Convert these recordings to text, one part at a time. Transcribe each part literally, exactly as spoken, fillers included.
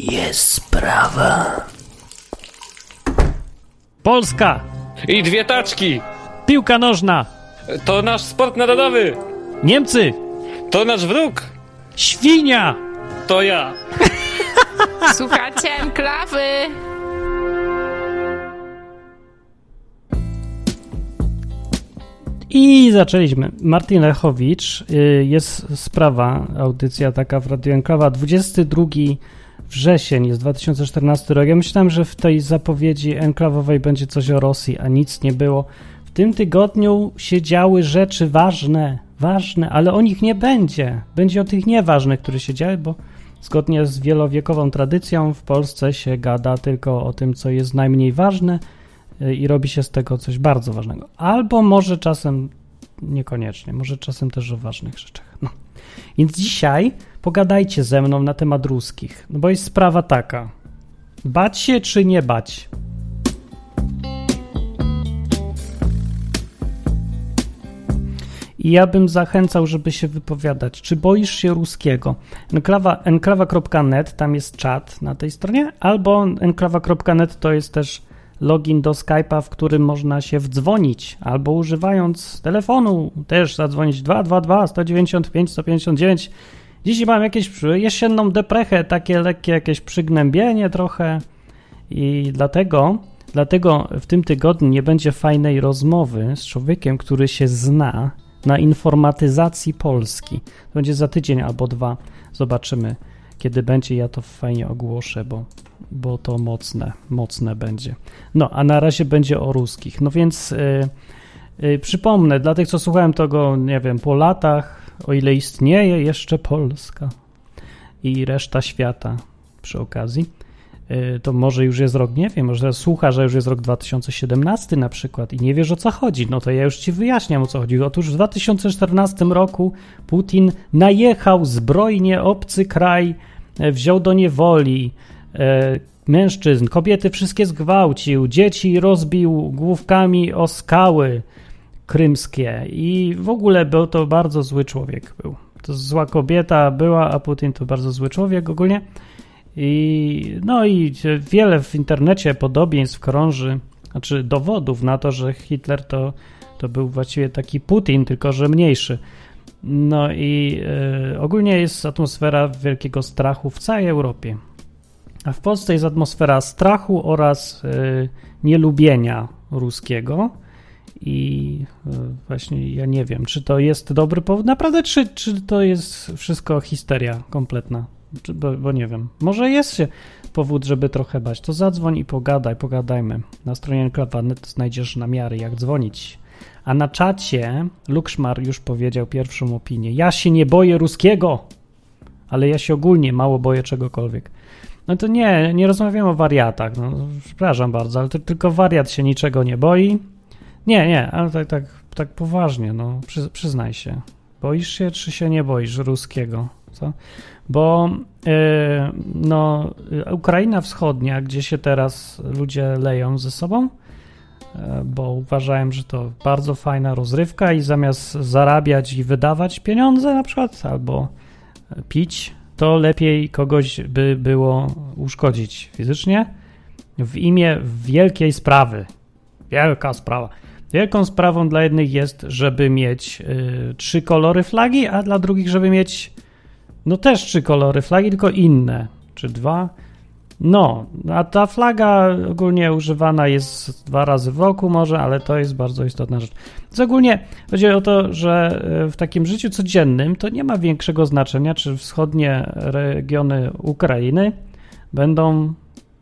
Jest sprawa. Polska. I dwie taczki. Piłka nożna. To nasz sport narodowy. Niemcy. To nasz wróg. Świnia. To ja. Słuchacie Enklawy. I zaczęliśmy. Martin Lechowicz, jest sprawa, audycja taka w Radiu Enklawa, dwudziestego drugiego wrzesień, jest dwa tysiące czternasty rok. Ja myślałem, że w tej zapowiedzi enklawowej będzie coś o Rosji, a nic nie było. W tym tygodniu się działy rzeczy ważne, ważne, ale o nich nie będzie. Będzie o tych nieważnych, które się działy, bo zgodnie z wielowiekową tradycją w Polsce się gada tylko o tym, co jest najmniej ważne i robi się z tego coś bardzo ważnego. Albo może czasem niekoniecznie, może czasem też o ważnych rzeczach. No. Więc dzisiaj pogadajcie ze mną na temat ruskich, no bo jest sprawa taka. Bać się czy nie bać? I ja bym zachęcał, żeby się wypowiadać. Czy boisz się ruskiego? Enklawa, enklawa kropka net, tam jest czat na tej stronie, albo enklawa kropka net to jest też login do Skype'a, w którym można się wdzwonić, albo używając telefonu też zadzwonić dwa dwa dwa, sto dziewięćdziesiąt pięć, sto pięćdziesiąt dziewięć. Dzisiaj mam jakieś jesienną deprechę, takie lekkie jakieś przygnębienie trochę i dlatego, dlatego w tym tygodniu nie będzie fajnej rozmowy z człowiekiem, który się zna na informatyzacji Polski. To będzie za tydzień albo dwa. Zobaczymy, kiedy będzie. Ja to fajnie ogłoszę, bo, bo to mocne, mocne będzie. No, a na razie będzie o ruskich. No więc yy, yy, przypomnę, dla tych, co słuchałem tego, nie wiem, po latach, o ile istnieje jeszcze Polska i reszta świata przy okazji, yy, to może już jest rok, nie wiem, może słucha, że już jest rok dwa tysiące siedemnasty na przykład i nie wiesz, o co chodzi. No to ja już ci wyjaśniam, o co chodzi. Otóż w dwa tysiące czternastym roku Putin najechał zbrojnie obcy kraj, wziął do niewoli e, mężczyzn, kobiety wszystkie zgwałcił, dzieci rozbił główkami o skały krymskie i w ogóle był to bardzo zły człowiek. Był. To zła kobieta była, a Putin to bardzo zły człowiek ogólnie. I, no i wiele w internecie podobieństw krąży, znaczy dowodów na to, że Hitler to, to był właściwie taki Putin, tylko że mniejszy. No i y, ogólnie jest atmosfera wielkiego strachu w całej Europie. A w Polsce jest atmosfera strachu oraz y, nielubienia ruskiego. I y, właśnie ja nie wiem, czy to jest dobry powód, naprawdę, czy, czy to jest wszystko histeria kompletna. Czy, bo, bo nie wiem. Może jest się powód, żeby trochę bać. To zadzwoń i pogadaj, pogadajmy. Na stronie enklawa kropka net znajdziesz namiary, jak dzwonić. A na czacie Lukszmar już powiedział pierwszą opinię. Ja się nie boję ruskiego, ale ja się ogólnie mało boję czegokolwiek. No to nie, nie rozmawiamy o wariatach. No, przepraszam bardzo, ale to tylko wariat się niczego nie boi. Nie, nie, ale tak, tak, tak poważnie, no przy, przyznaj się. Boisz się, czy się nie boisz ruskiego? Co? Bo yy, no, Ukraina Wschodnia, gdzie się teraz ludzie leją ze sobą, bo uważałem, że to bardzo fajna rozrywka i zamiast zarabiać i wydawać pieniądze na przykład albo pić, to lepiej kogoś by było uszkodzić fizycznie w imię wielkiej sprawy. Wielka sprawa. Wielką sprawą dla jednych jest, żeby mieć y, trzy kolory flagi, a dla drugich, żeby mieć no też trzy kolory flagi, tylko inne. Czy dwa? No, a ta flaga ogólnie używana jest dwa razy w roku może, ale to jest bardzo istotna rzecz. Więc ogólnie chodzi o to, że w takim życiu codziennym to nie ma większego znaczenia, czy wschodnie regiony Ukrainy będą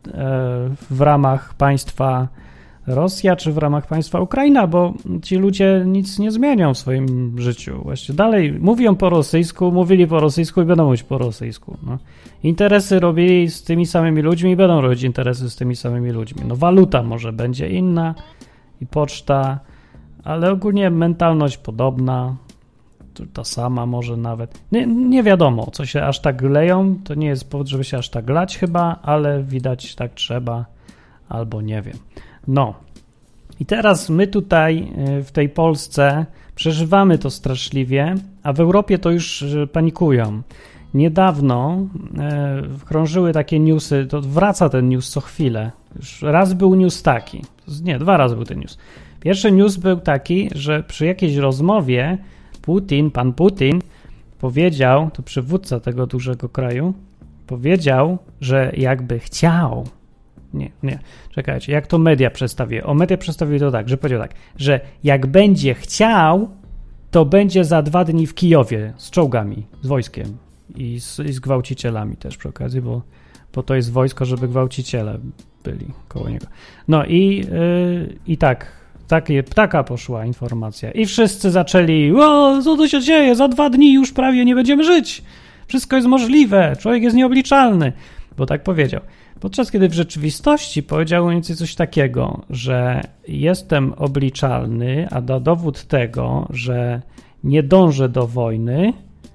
w ramach państwa Rosja, czy w ramach państwa Ukraina, bo ci ludzie nic nie zmienią w swoim życiu. Właściwie dalej mówią po rosyjsku, mówili po rosyjsku i będą mówić po rosyjsku. No. Interesy robili z tymi samymi ludźmi i będą robić interesy z tymi samymi ludźmi. No waluta może będzie inna i poczta, ale ogólnie mentalność podobna, ta sama może nawet. Nie, nie wiadomo, co się aż tak leją, to nie jest powód, żeby się aż tak lać chyba, ale widać tak trzeba, albo nie wiem. No i teraz my tutaj w tej Polsce przeżywamy to straszliwie, a w Europie to już panikują. niedawno e, krążyły takie newsy, to wraca ten news co chwilę. Już raz był news taki, nie, dwa razy był ten news. Pierwszy news był taki, że przy jakiejś rozmowie Putin, pan Putin powiedział, to przywódca tego dużego kraju, powiedział, że jakby chciał, nie, nie, czekajcie, jak to media przedstawiły? O, media przedstawiły to tak, że powiedział tak, że jak będzie chciał, to będzie za dwa dni w Kijowie z czołgami, z wojskiem i z, i z gwałcicielami też przy okazji, bo, bo to jest wojsko, żeby gwałciciele byli koło niego. No i, yy, i tak, takie, taka poszła informacja i wszyscy zaczęli, o, co tu się dzieje, za dwa dni już prawie nie będziemy żyć, wszystko jest możliwe, człowiek jest nieobliczalny, bo tak powiedział. Podczas kiedy w rzeczywistości powiedział mniej więcej coś takiego, że jestem obliczalny, a na dowód tego, że nie dążę do wojny,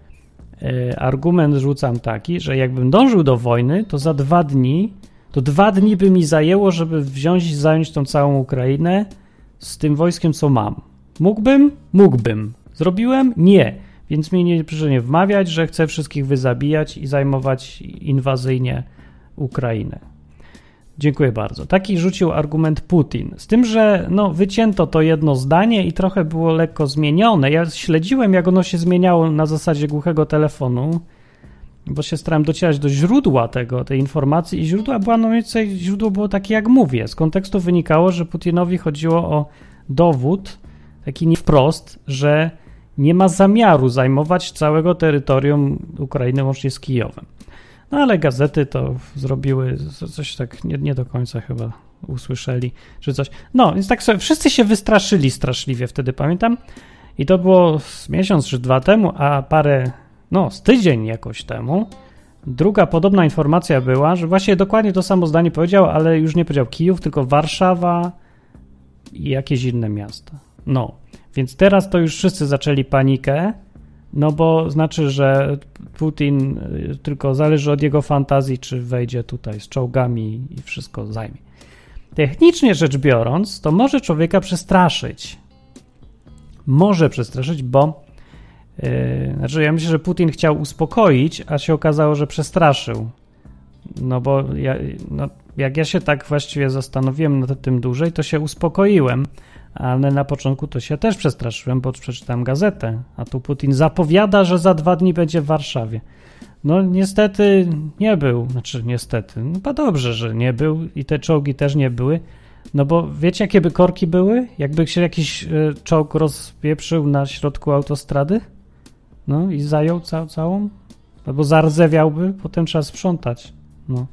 yy, argument rzucam taki, że jakbym dążył do wojny, to za dwa dni, to dwa dni by mi zajęło, żeby wziąć i zająć tą całą Ukrainę z tym wojskiem, co mam. Mógłbym? Mógłbym. Zrobiłem? Nie. Więc mi nie proszę nie wmawiać, że chcę wszystkich wyzabijać i zajmować inwazyjnie Ukrainę. Dziękuję bardzo. Taki rzucił argument Putin. Z tym, że no, wycięto to jedno zdanie i trochę było lekko zmienione. Ja śledziłem, jak ono się zmieniało na zasadzie głuchego telefonu, bo się starałem docierać do źródła tego, tej informacji i źródła była, no więcej, źródło było takie, jak mówię. Z kontekstu wynikało, że Putinowi chodziło o dowód, taki nie wprost, że nie ma zamiaru zajmować całego terytorium Ukrainy łącznie z Kijowem. No ale gazety to zrobiły coś tak nie, nie do końca chyba usłyszeli, czy coś. No, więc tak sobie wszyscy się wystraszyli straszliwie wtedy, pamiętam. I to było z miesiąc czy dwa temu, a parę, no z tydzień jakoś temu, druga podobna informacja była, że właśnie dokładnie to samo zdanie powiedział, ale już nie powiedział Kijów, tylko Warszawa i jakieś inne miasta. No, więc teraz to już wszyscy zaczęli panikę, no bo znaczy, że Putin tylko zależy od jego fantazji, czy wejdzie tutaj z czołgami i wszystko zajmie. Technicznie rzecz biorąc, to może człowieka przestraszyć. Może przestraszyć, bo yy, znaczy ja myślę, że Putin chciał uspokoić, a się okazało, że przestraszył. No bo ja, no, jak ja się tak właściwie zastanowiłem nad tym dłużej, to się uspokoiłem. Ale na początku to się też przestraszyłem, bo przeczytałem gazetę, a tu Putin zapowiada, że za dwa dni będzie w Warszawie. No niestety nie był, znaczy niestety, no chyba dobrze, że nie był i te czołgi też nie były, no bo wiecie jakie by korki były? Jakby się jakiś y, czołg rozpieprzył na środku autostrady, no i zajął ca- całą, albo zardzewiałby, potem trzeba sprzątać, no.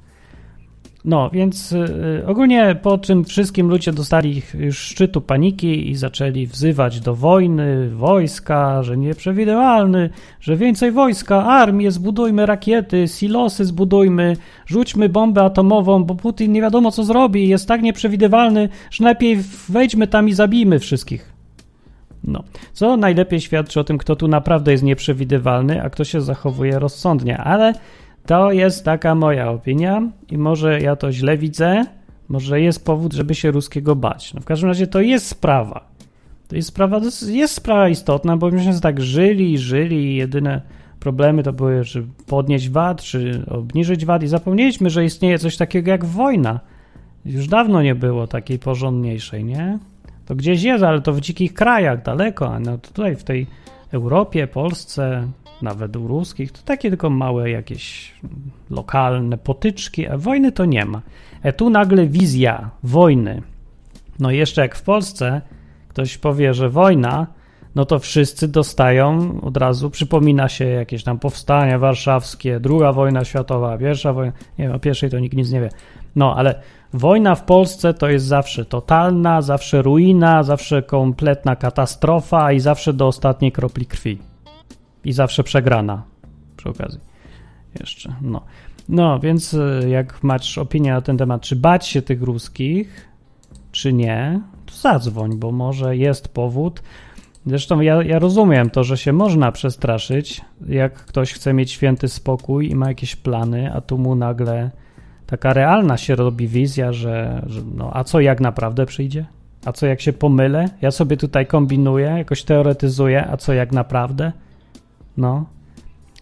No, więc y, ogólnie po czym wszystkim ludzie dostali już szczytu paniki i zaczęli wzywać do wojny, wojska, że nieprzewidywalny, że więcej wojska, armię, zbudujmy rakiety, silosy zbudujmy, rzućmy bombę atomową, bo Putin nie wiadomo co zrobi, jest tak nieprzewidywalny, że lepiej wejdźmy tam i zabijmy wszystkich. No, co najlepiej świadczy o tym, kto tu naprawdę jest nieprzewidywalny, a kto się zachowuje rozsądnie, ale to jest taka moja opinia i może ja to źle widzę, może jest powód, żeby się ruskiego bać. No w każdym razie to jest sprawa. To jest sprawa, to jest sprawa istotna, bo myśmy tak żyli i żyli i jedyne problemy to były, czy podnieść V A T, czy obniżyć V A T i zapomnieliśmy, że istnieje coś takiego jak wojna. Już dawno nie było takiej porządniejszej, nie? To gdzieś jest, ale to w dzikich krajach, daleko, a no tutaj w tej Europie, Polsce, nawet u ruskich, to takie tylko małe jakieś lokalne potyczki, a wojny to nie ma. E tu nagle wizja wojny. No i jeszcze jak w Polsce ktoś powie, że wojna, no to wszyscy dostają od razu, przypomina się jakieś tam powstania warszawskie, druga wojna światowa, pierwsza wojna, nie wiem, o pierwszej to nikt nic nie wie. No, ale wojna w Polsce to jest zawsze totalna, zawsze ruina, zawsze kompletna katastrofa i zawsze do ostatniej kropli krwi. I zawsze przegrana przy okazji. Jeszcze, no. No, więc jak masz opinię na ten temat, czy bać się tych ruskich, czy nie, to zadzwoń, bo może jest powód. Zresztą ja, ja rozumiem to, że się można przestraszyć, jak ktoś chce mieć święty spokój i ma jakieś plany, a tu mu nagle taka realna się robi wizja, że, że no, a co jak naprawdę przyjdzie? A co jak się pomylę? Ja sobie tutaj kombinuję, jakoś teoretyzuję, a co jak naprawdę? No.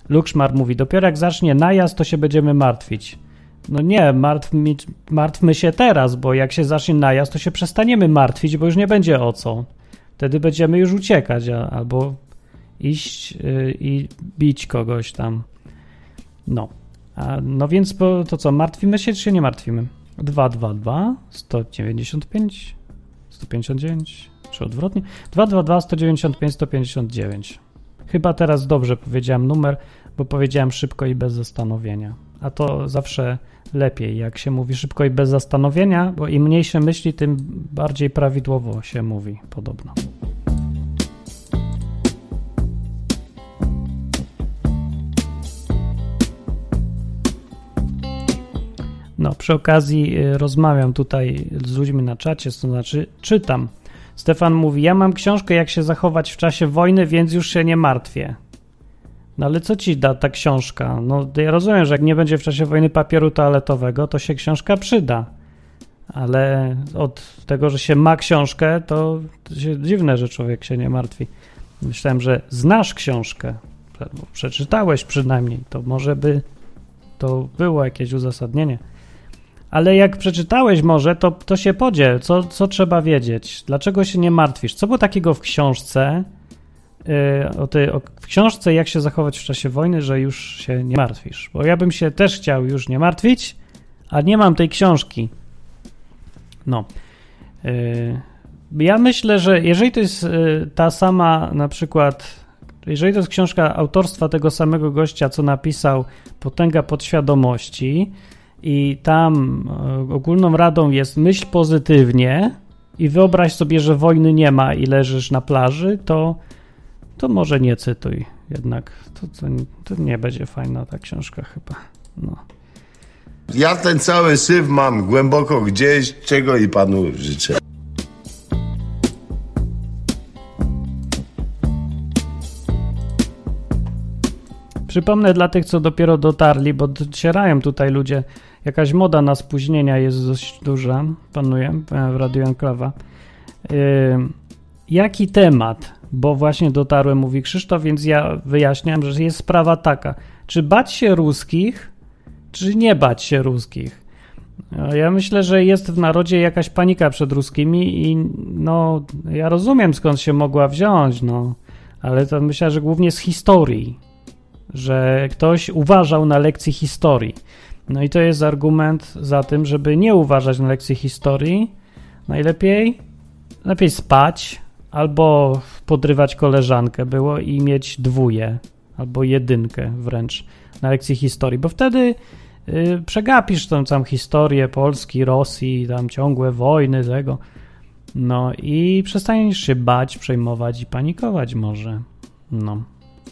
Lukszmar mówi, dopiero jak zacznie najazd, to się będziemy martwić. No nie, martwmy, martwmy się teraz, bo jak się zacznie najazd, to się przestaniemy martwić, bo już nie będzie o co. Wtedy będziemy już uciekać a, albo iść yy, i bić kogoś tam. No. A, no więc bo, to co, martwimy się czy się nie martwimy? dwa dwa dwa, sto dziewięćdziesiąt pięć, sto pięćdziesiąt dziewięć, czy odwrotnie? dwa dwa dwa, sto dziewięćdziesiąt pięć, sto pięćdziesiąt dziewięć. Chyba teraz dobrze powiedziałem numer, bo powiedziałem szybko i bez zastanowienia. A to zawsze lepiej, jak się mówi szybko i bez zastanowienia, bo im mniej się myśli, tym bardziej prawidłowo się mówi, podobno. No, przy okazji y, rozmawiam tutaj z ludźmi na czacie, to znaczy czytam. Stefan mówi, ja mam książkę, jak się zachować w czasie wojny, więc już się nie martwię. No ale co ci da ta książka? No ja rozumiem, że jak nie będzie w czasie wojny papieru toaletowego, to się książka przyda. Ale od tego, że się ma książkę, to, to się dziwne, że człowiek się nie martwi. Myślałem, że znasz książkę, przeczytałeś przynajmniej, to może by to było jakieś uzasadnienie. Ale jak przeczytałeś może, to, to się podziel. Co, co trzeba wiedzieć? Dlaczego się nie martwisz? Co było takiego w książce, yy, o tej, o, w książce jak się zachować w czasie wojny, że już się nie martwisz? Bo ja bym się też chciał już nie martwić, a nie mam tej książki. No. Yy, ja myślę, że jeżeli to jest yy, ta sama na przykład, jeżeli to jest książka autorstwa tego samego gościa, co napisał Potęga podświadomości, i tam ogólną radą jest myśl pozytywnie i wyobraź sobie, że wojny nie ma i leżysz na plaży, to, to może nie cytuj jednak. To, to, to nie będzie fajna ta książka chyba. No. Ja ten cały syf mam głęboko gdzieś, czego i panu życzę. Przypomnę dla tych, co dopiero dotarli, bo docierają tutaj ludzie, jakaś moda na spóźnienia jest dość duża, panuje w Radiu Enklawa. Yy, jaki temat? Bo właśnie dotarłem, mówi Krzysztof, więc ja wyjaśniam, że jest sprawa taka, czy bać się ruskich, czy nie bać się ruskich? Ja myślę, że jest w narodzie jakaś panika przed ruskimi i no, ja rozumiem, skąd się mogła wziąć, no, ale to myślę, że głównie z historii, że ktoś uważał na lekcji historii. No i to jest argument za tym, żeby nie uważać na lekcji historii. Najlepiej lepiej spać albo podrywać koleżankę było i mieć dwóje albo jedynkę wręcz na lekcji historii, bo wtedy yy, przegapisz tą całą historię Polski, Rosji, tam ciągłe wojny tego. No i przestaniesz się bać, przejmować i panikować może. No.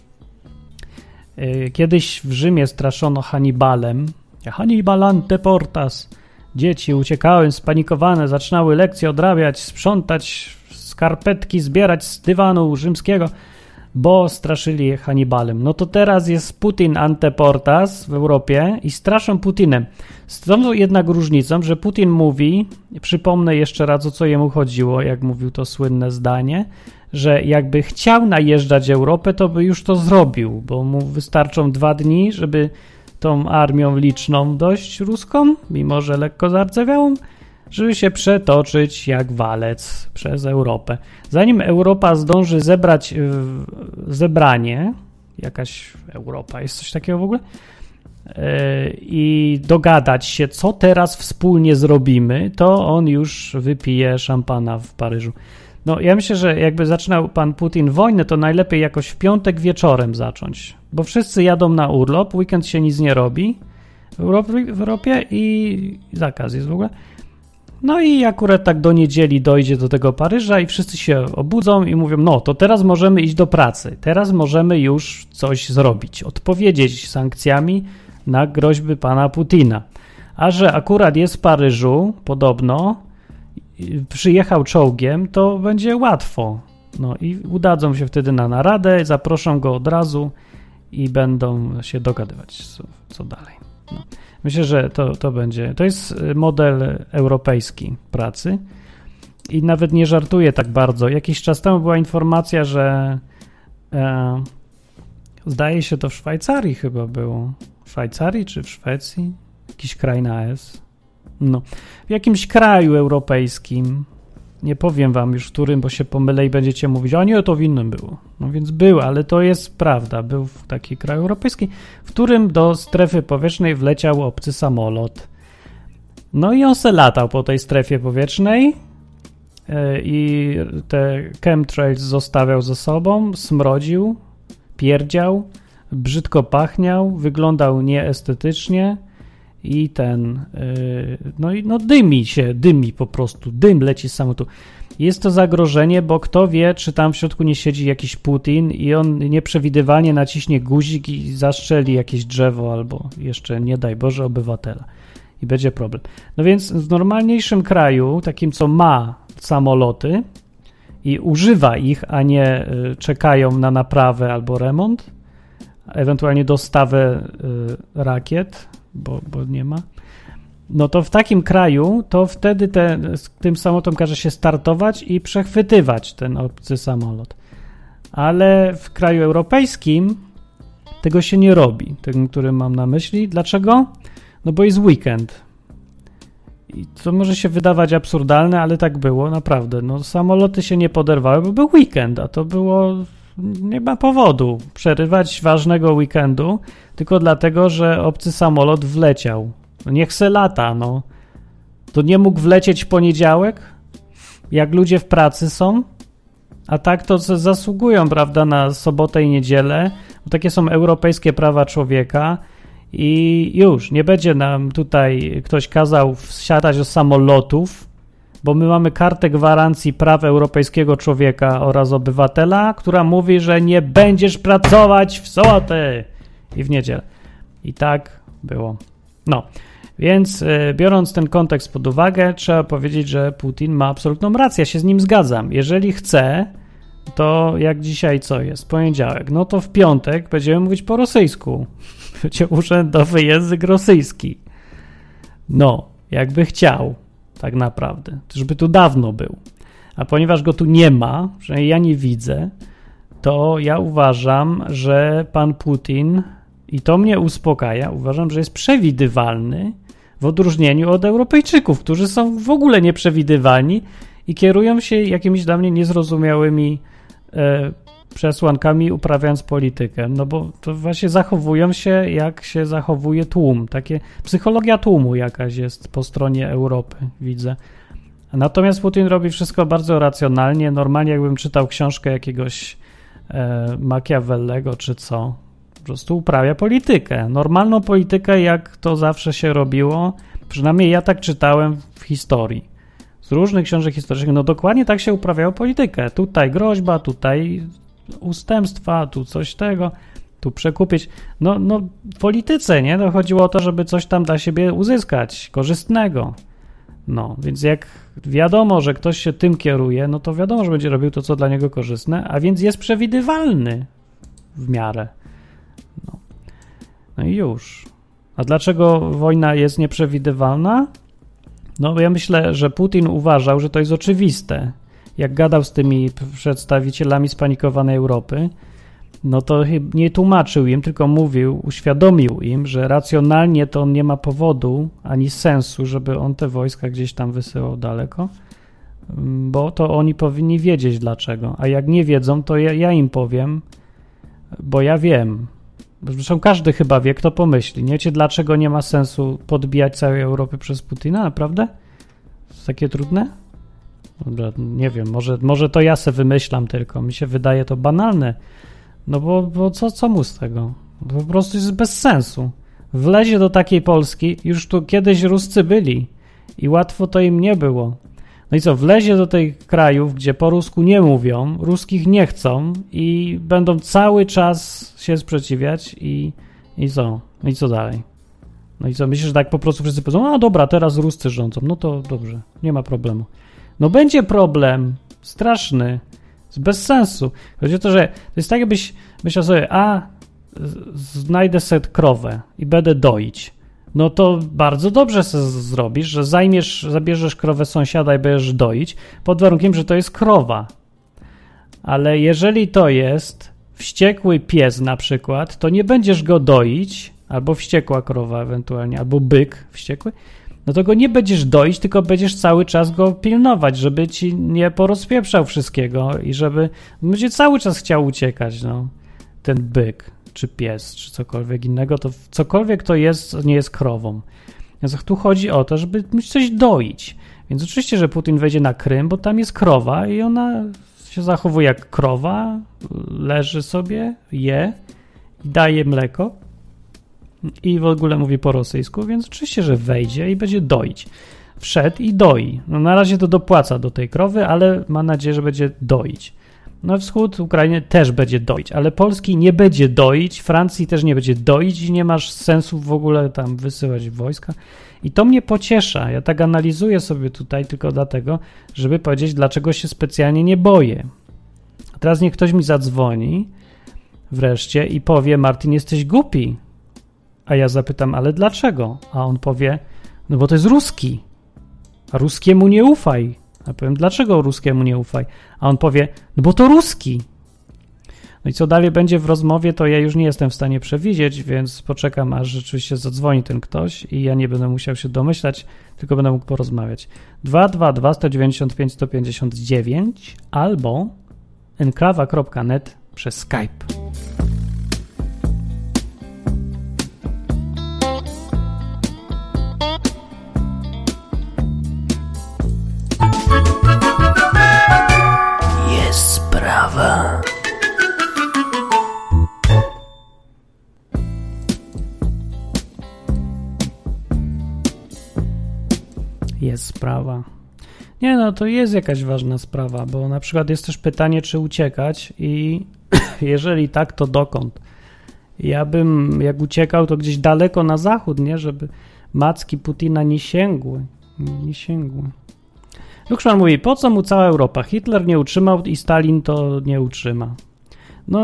Kiedyś w Rzymie straszono Hannibalem. Hannibal anteportas. Dzieci uciekały spanikowane, zaczynały lekcje odrabiać, sprzątać skarpetki, zbierać z dywanu rzymskiego, bo straszyli je Hannibalem. No to teraz jest Putin anteportas w Europie i straszą Putinem. Z tą jednak różnicą, że Putin mówi, przypomnę jeszcze raz, o co jemu chodziło, jak mówił to słynne zdanie, że jakby chciał najeżdżać Europę, to by już to zrobił, bo mu wystarczą dwa dni, żeby tą armią liczną dość ruską, mimo że lekko zardzewiałą, żeby się przetoczyć jak walec przez Europę. Zanim Europa zdąży zebrać yy, zebranie, jakaś Europa, jest coś takiego w ogóle, yy, i dogadać się, co teraz wspólnie zrobimy, to on już wypije szampana w Paryżu. No ja myślę, że jakby zaczynał pan Putin wojnę, to najlepiej jakoś w piątek wieczorem zacząć, bo wszyscy jadą na urlop, weekend się nic nie robi w Europie, w Europie i zakaz jest w ogóle. No i akurat tak do niedzieli dojdzie do tego Paryża i wszyscy się obudzą i mówią, no to teraz możemy iść do pracy, teraz możemy już coś zrobić, odpowiedzieć sankcjami na groźby pana Putina. A że akurat jest w Paryżu, podobno, przyjechał czołgiem, to będzie łatwo. No i udadzą się wtedy na naradę, zaproszą go od razu i będą się dogadywać, co, co dalej. No. Myślę, że to, to będzie, to jest model europejski pracy i nawet nie żartuję tak bardzo. Jakiś czas temu była informacja, że e, Zdaje się, to w Szwajcarii chyba było. W Szwajcarii czy w Szwecji? Jakiś kraj na S. No. W jakimś kraju europejskim. Nie powiem wam już w którym, bo się pomylę i będziecie mówić, a nie, to w innym było. No więc był, ale to jest prawda. Był w taki kraj europejski, w którym do strefy powietrznej wleciał obcy samolot. No i on se latał po tej strefie powietrznej yy, i te chemtrails zostawiał ze sobą, smrodził, pierdział, brzydko pachniał, wyglądał nieestetycznie i ten, yy, no i no dymi się, dymi po prostu, dym leci z samolotu. Jest to zagrożenie, bo kto wie, czy tam w środku nie siedzi jakiś Putin i on nieprzewidywalnie naciśnie guzik i zastrzeli jakieś drzewo albo jeszcze, nie daj Boże, obywatela. I będzie problem. No więc w normalniejszym kraju, takim co ma samoloty i używa ich, a nie y, czekają na naprawę albo remont, ewentualnie dostawę y, rakiet, bo, bo nie ma, no to w takim kraju, to wtedy te, tym samolotem każe się startować i przechwytywać ten obcy samolot. Ale w kraju europejskim tego się nie robi, tym, którym mam na myśli. Dlaczego? No bo jest weekend. I to może się wydawać absurdalne, ale tak było, naprawdę. No samoloty się nie poderwały, bo był weekend, a to było... Nie ma powodu przerywać ważnego weekendu, tylko dlatego, że obcy samolot wleciał. No niech se lata, no. To nie mógł wlecieć w poniedziałek, jak ludzie w pracy są, a tak to zasługują, prawda, na sobotę i niedzielę, bo takie są europejskie prawa człowieka i już, nie będzie nam tutaj ktoś kazał wsiadać do samolotów, bo my mamy kartę gwarancji praw europejskiego człowieka oraz obywatela, która mówi, że nie będziesz pracować w sobotę i w niedzielę. I tak było. No, więc y, biorąc ten kontekst pod uwagę, trzeba powiedzieć, że Putin ma absolutną rację, ja się z nim zgadzam. Jeżeli chce, to jak dzisiaj co jest? Poniedziałek. No to w piątek będziemy mówić po rosyjsku. Będzie urzędowy język rosyjski. No, jakby chciał. Tak naprawdę. Żeby tu dawno był. A ponieważ go tu nie ma, że ja nie widzę, to ja uważam, że pan Putin, i to mnie uspokaja, uważam, że jest przewidywalny w odróżnieniu od Europejczyków, którzy są w ogóle nieprzewidywalni i kierują się jakimiś dla mnie niezrozumiałymi e, przesłankami, uprawiając politykę. No bo to właśnie zachowują się, jak się zachowuje tłum. Takie psychologia tłumu jakaś jest po stronie Europy, widzę. Natomiast Putin robi wszystko bardzo racjonalnie. Normalnie jakbym czytał książkę jakiegoś e, Machiavellego czy co. Po prostu uprawia politykę. Normalną politykę, jak to zawsze się robiło. Przynajmniej ja tak czytałem w historii. Z różnych książek historycznych. No dokładnie tak się uprawiało politykę. Tutaj groźba, tutaj ustępstwa, tu coś tego, tu przekupić. No, no w polityce, nie? No, chodziło o to, żeby coś tam dla siebie uzyskać, korzystnego. No, więc jak wiadomo, że ktoś się tym kieruje, no to wiadomo, że będzie robił to, co dla niego korzystne, a więc jest przewidywalny w miarę. No, no i już. A dlaczego wojna jest nieprzewidywalna? No, ja myślę, że Putin uważał, że to jest oczywiste. Jak gadał z tymi przedstawicielami spanikowanej Europy, no to nie tłumaczył im, tylko mówił, uświadomił im, że racjonalnie to on nie ma powodu ani sensu, żeby on te wojska gdzieś tam wysyłał daleko, bo to oni powinni wiedzieć dlaczego. A jak nie wiedzą, to ja, ja im powiem, bo ja wiem. Zresztą każdy chyba wie, kto pomyśli. Nie wiecie, dlaczego nie ma sensu podbijać całej Europy przez Putina? Naprawdę? Jest takie trudne? Dobra, nie wiem, może, może to ja se wymyślam tylko. Mi się wydaje to banalne. No bo, bo co, co mu z tego? Po prostu jest bez sensu. Wlezie do takiej Polski, już tu kiedyś Ruscy byli i łatwo to im nie było. No i co, wlezie do tych krajów, gdzie po rusku nie mówią, ruskich nie chcą i będą cały czas się sprzeciwiać i, i co? I co dalej? No i co, myślisz, że tak po prostu wszyscy powiedzą, a dobra, teraz Ruscy rządzą, no to dobrze, nie ma problemu. No będzie problem, straszny, bez sensu. Chodzi o to, że to jest tak, jakbyś myślał sobie, a znajdę sobie krowę i będę doić. No to bardzo dobrze sobie zrobisz, że zajmiesz, zabierzesz krowę sąsiada i będziesz doić, pod warunkiem, że to jest krowa. Ale jeżeli to jest wściekły pies na przykład, to nie będziesz go doić, albo wściekła krowa ewentualnie, albo byk wściekły, no to go nie będziesz doić, tylko będziesz cały czas go pilnować, żeby ci nie porozpieprzał wszystkiego i żeby będzie cały czas chciał uciekać, no, ten byk, czy pies, czy cokolwiek innego, to cokolwiek to jest, nie jest krową. Więc tu chodzi o to, żeby coś doić. Więc oczywiście, że Putin wejdzie na Krym, bo tam jest krowa i ona się zachowuje jak krowa, leży sobie, je i daje mleko i w ogóle mówi po rosyjsku, więc oczywiście, że wejdzie i będzie doić. Wszedł i doi. No na razie to dopłaca do tej krowy, ale ma nadzieję, że będzie doić. No wschód Ukrainy też będzie doić, ale Polski nie będzie doić, Francji też nie będzie doić i nie masz sensu w ogóle tam wysyłać wojska. I to mnie pociesza. Ja tak analizuję sobie tutaj tylko dlatego, żeby powiedzieć, dlaczego się specjalnie nie boję. A teraz niech ktoś mi zadzwoni wreszcie i powie: Martin, jesteś głupi. A ja zapytam: ale dlaczego? A on powie: no bo to jest ruski. A ruskiemu nie ufaj. Ja powiem: dlaczego ruskiemu nie ufaj? A on powie: no bo to ruski. No i co dalej będzie w rozmowie, to ja już nie jestem w stanie przewidzieć, więc poczekam, aż rzeczywiście zadzwoni ten ktoś i ja nie będę musiał się domyślać, tylko będę mógł porozmawiać. dwa dwa dwa, sto dziewięćdziesiąt pięć, sto pięćdziesiąt dziewięć albo enklawa kropka net przez Skype. Jest sprawa. Jest sprawa. Nie no, to jest jakaś ważna sprawa, bo na przykład jest też pytanie, czy uciekać i jeżeli tak, to dokąd? Ja bym, jak uciekał, to gdzieś daleko na zachód, nie? Żeby macki Putina nie sięgły. Nie sięgły. Lukszman mówi: po co mu cała Europa? Hitler nie utrzymał i Stalin to nie utrzyma. No,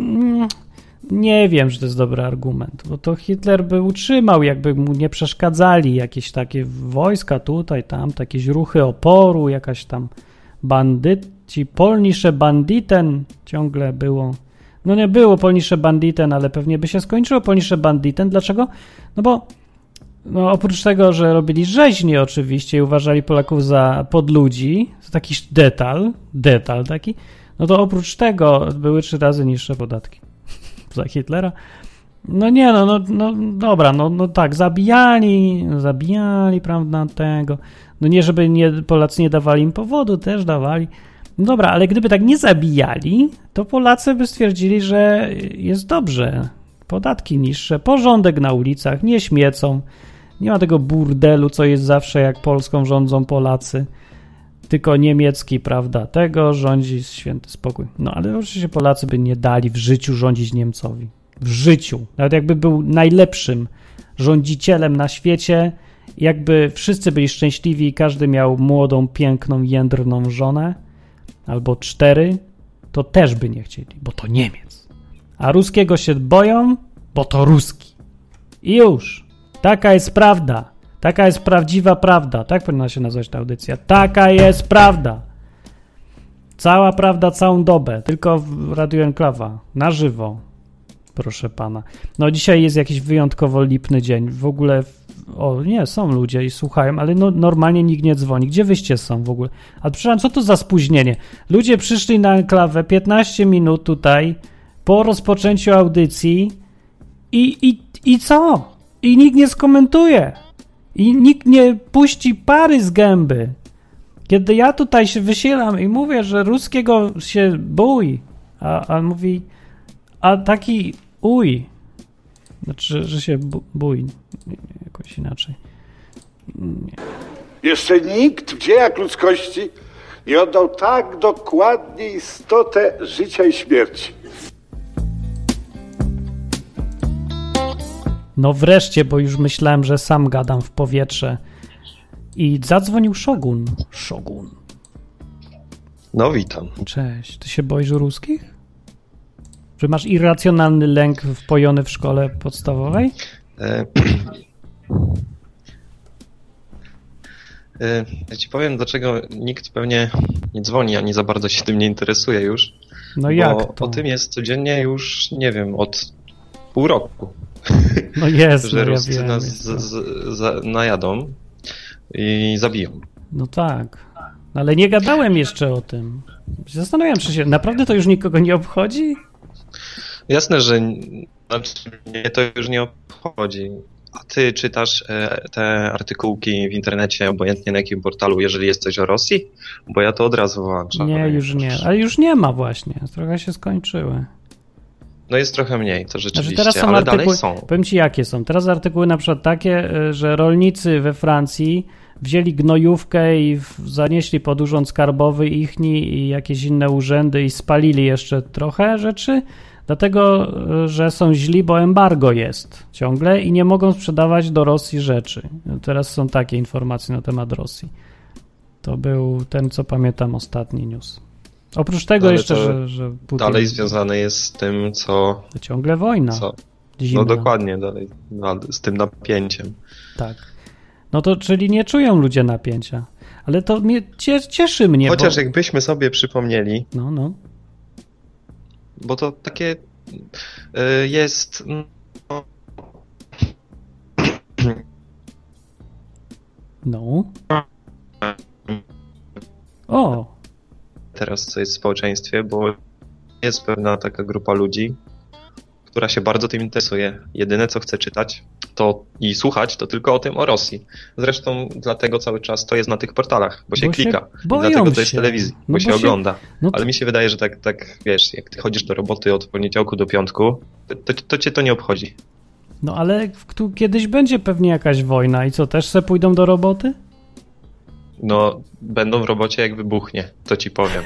nie wiem, czy to jest dobry argument, bo to Hitler by utrzymał, jakby mu nie przeszkadzali jakieś takie wojska tutaj, tam, jakieś ruchy oporu, jakaś tam bandyci, polnische Banditen ciągle było. No nie było polnische Banditen, ale pewnie by się skończyło polnische Banditen. Dlaczego? No bo no oprócz tego, że robili rzeźnie oczywiście i uważali Polaków za podludzi, to taki detal, detal taki, no to oprócz tego były trzy razy niższe podatki za Hitlera. No nie, no, no, no dobra, no, no tak, zabijali, zabijali, prawda, tego. No nie, żeby nie, Polacy nie dawali im powodu, też dawali. No dobra, ale gdyby tak nie zabijali, to Polacy by stwierdzili, że jest dobrze. Podatki niższe, porządek na ulicach, nie śmiecą, nie ma tego burdelu, co jest zawsze, jak Polską rządzą Polacy, tylko niemiecki, prawda, tego rządzi święty spokój. No ale oczywiście Polacy by nie dali w życiu rządzić Niemcowi. W życiu. Nawet jakby był najlepszym rządzicielem na świecie, jakby wszyscy byli szczęśliwi i każdy miał młodą, piękną, jędrną żonę, albo cztery, to też by nie chcieli, bo to Niemiec. A ruskiego się boją, bo to ruski. I już. Taka jest prawda. Taka jest prawdziwa prawda. Tak powinna się nazwać ta audycja. Taka jest prawda. Cała prawda, całą dobę. Tylko w Radiu Enklawa. Na żywo. Proszę pana. No dzisiaj jest jakiś wyjątkowo lipny dzień. W ogóle, o nie, są ludzie i słuchają, ale no, normalnie nikt nie dzwoni. Gdzie wyście są w ogóle? A przepraszam, co to za spóźnienie? Ludzie przyszli na Enklawę piętnaście minut tutaj po rozpoczęciu audycji i, i, i co? I nikt nie skomentuje. I nikt nie puści pary z gęby. Kiedy ja tutaj się wysilam i mówię, że ruskiego się bój, a, a mówi, a taki uj, znaczy, że się bój, nie, nie, jakoś inaczej. Nie. Jeszcze nikt w dziejach ludzkości nie oddał tak dokładnie istotę życia i śmierci. No wreszcie, bo już myślałem, że sam gadam w powietrze. I zadzwonił Szogun. Szogun. No witam. Cześć. Ty się boisz ruskich? Czy masz irracjonalny lęk wpojony w szkole podstawowej? E, Ja ci powiem, dlaczego nikt pewnie nie dzwoni, ani za bardzo się tym nie interesuje już. No bo jak to? o tym jest codziennie już, nie wiem, od pół roku. No jest, że no ja Ruscy wiem, nas jest z, to. z, za, najadą i zabiją. No tak. No ale nie gadałem jeszcze o tym. Zastanawiam się, czy naprawdę to już nikogo nie obchodzi? Jasne, że znaczy, mnie to już nie obchodzi. A ty czytasz e, te artykułki w internecie, obojętnie na jakim portalu, jeżeli jest coś o Rosji? Bo ja to od razu włączam. Nie, już nie. Ale już nie ma właśnie. Trochę się skończyły. No jest trochę mniej, to rzeczywiście, Znaczy teraz są ale artykuły, dalej są. powiem ci jakie są. Teraz artykuły na przykład takie, że rolnicy we Francji wzięli gnojówkę i w, zanieśli pod urząd skarbowy ichni i jakieś inne urzędy i spalili jeszcze trochę rzeczy, dlatego, że są źli, bo embargo jest ciągle i nie mogą sprzedawać do Rosji rzeczy. Teraz są takie informacje na temat Rosji. To był ten, co pamiętam, ostatni news. Oprócz tego Ale jeszcze, to że, że Putin... Dalej związane jest z tym, co... To ciągle wojna. co Zimna. no dokładnie, dalej z tym napięciem. Tak. No to czyli nie czują ludzie napięcia. Ale to mnie cie, cieszy mnie. Chociaż bo... jakbyśmy sobie przypomnieli, No, no. bo to takie y, jest... No, No. O! teraz co jest w społeczeństwie, bo jest pewna taka grupa ludzi, która się bardzo tym interesuje. Jedyne co chce czytać to i słuchać to tylko o tym o Rosji. Zresztą dlatego cały czas to jest na tych portalach, bo się Bo się klika. I boją dlatego to jest się. telewizji, No bo bo się się- ogląda. No to, Ale mi się wydaje, że tak, tak wiesz, jak ty chodzisz do roboty od poniedziałku do piątku, to, to, to cię to nie obchodzi. no ale tu kiedyś będzie pewnie jakaś wojna i co, też se pójdą do roboty? No, będą w robocie jak wybuchnie, to ci powiem.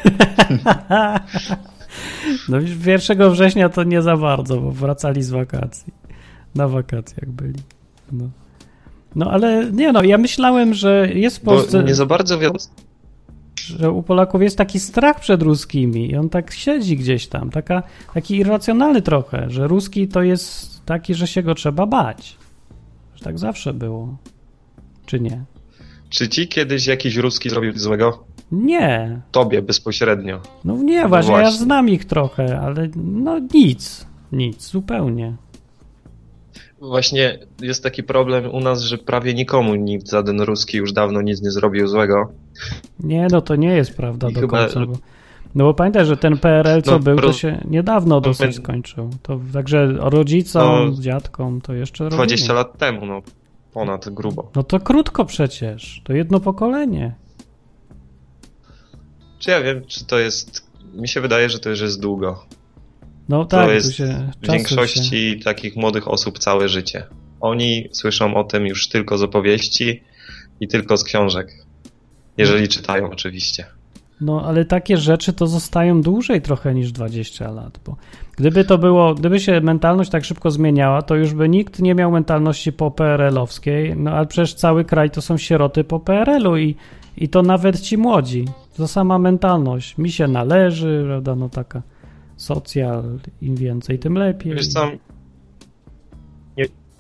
No już pierwszego września to nie za bardzo, bo wracali z wakacji. Na wakacjach byli. No, no ale nie no, ja myślałem, że jest w Bo Polsce... nie za bardzo wiadomo. że u Polaków jest taki strach przed ruskimi i on tak siedzi gdzieś tam, taka, taki irracjonalny trochę, że ruski to jest taki, że się go trzeba bać. Że tak zawsze było. Czy nie? Czy ci kiedyś jakiś ruski zrobił złego? Nie. Tobie bezpośrednio. No nie, No właśnie, ja właśnie. znam ich trochę, ale no nic. Nic, zupełnie. Właśnie jest taki problem u nas, że prawie nikomu nikt, żaden ruski już dawno nic nie zrobił złego. Nie, no to nie jest prawda I do chyba- końca. Bo, no bo pamiętaj, że ten P R L, co No, był, to roz- się niedawno dosyć men- skończył. To także rodzicom, No, dziadkom to jeszcze robili. dwadzieścia lat temu, no ponad grubo. No to krótko przecież. To jedno pokolenie. Czy ja wiem, czy to jest... Mi się wydaje, że to już jest długo. No To tak, jest tu się w czasy większości Się... takich młodych osób całe życie. Oni słyszą o tym już tylko z opowieści i tylko z książek. Jeżeli czytają oczywiście. No ale takie rzeczy to zostają dłużej trochę niż dwadzieścia lat, bo gdyby to było, gdyby się mentalność tak szybko zmieniała, to już by nikt nie miał mentalności po P R L-owskiej, no ale przecież cały kraj to są sieroty po P R L-u i, i to nawet ci młodzi. To sama mentalność. Mi się należy, prawda, no taka socjal, im więcej, tym lepiej. Wiesz co? Nie...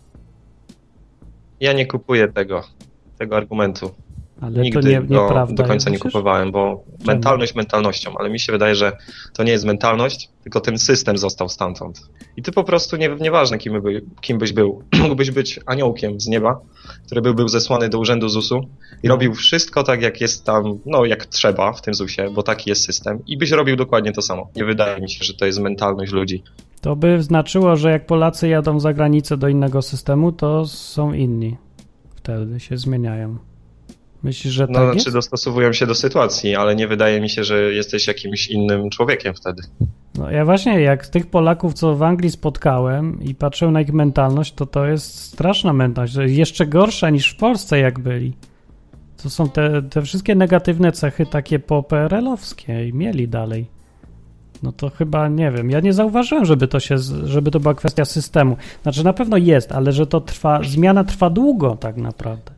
Ja nie kupuję tego, tego argumentu. Ale Nigdy to nie, go nieprawda. do końca nie Myślisz? kupowałem, bo mentalność mentalnością, ale mi się wydaje, że to nie jest mentalność, tylko ten system został stamtąd. I ty po prostu, nie, nieważne kim, by, kim byś był, mógłbyś być aniołkiem z nieba, który by był zesłany do urzędu zusu i robił wszystko tak, jak jest tam, no jak trzeba w tym zusie, bo taki jest system i byś robił dokładnie to samo. Nie wydaje mi się, że to jest mentalność ludzi. To by znaczyło, że jak Polacy jadą za granicę do innego systemu, to są inni. Wtedy się zmieniają. Myślisz, że No, tak znaczy jest? dostosowują się do sytuacji, ale nie wydaje mi się, że jesteś jakimś innym człowiekiem wtedy. No ja właśnie, jak z tych Polaków, co w Anglii spotkałem i patrzyłem na ich mentalność, to to jest straszna mentalność. To jest jeszcze gorsza niż w Polsce, jak byli. To są te, te wszystkie negatywne cechy takie po P R L-owskie i mieli dalej. No to chyba, nie wiem, ja nie zauważyłem, żeby to się, żeby to była kwestia systemu. Znaczy na pewno jest, ale że to trwa, zmiana trwa długo tak naprawdę.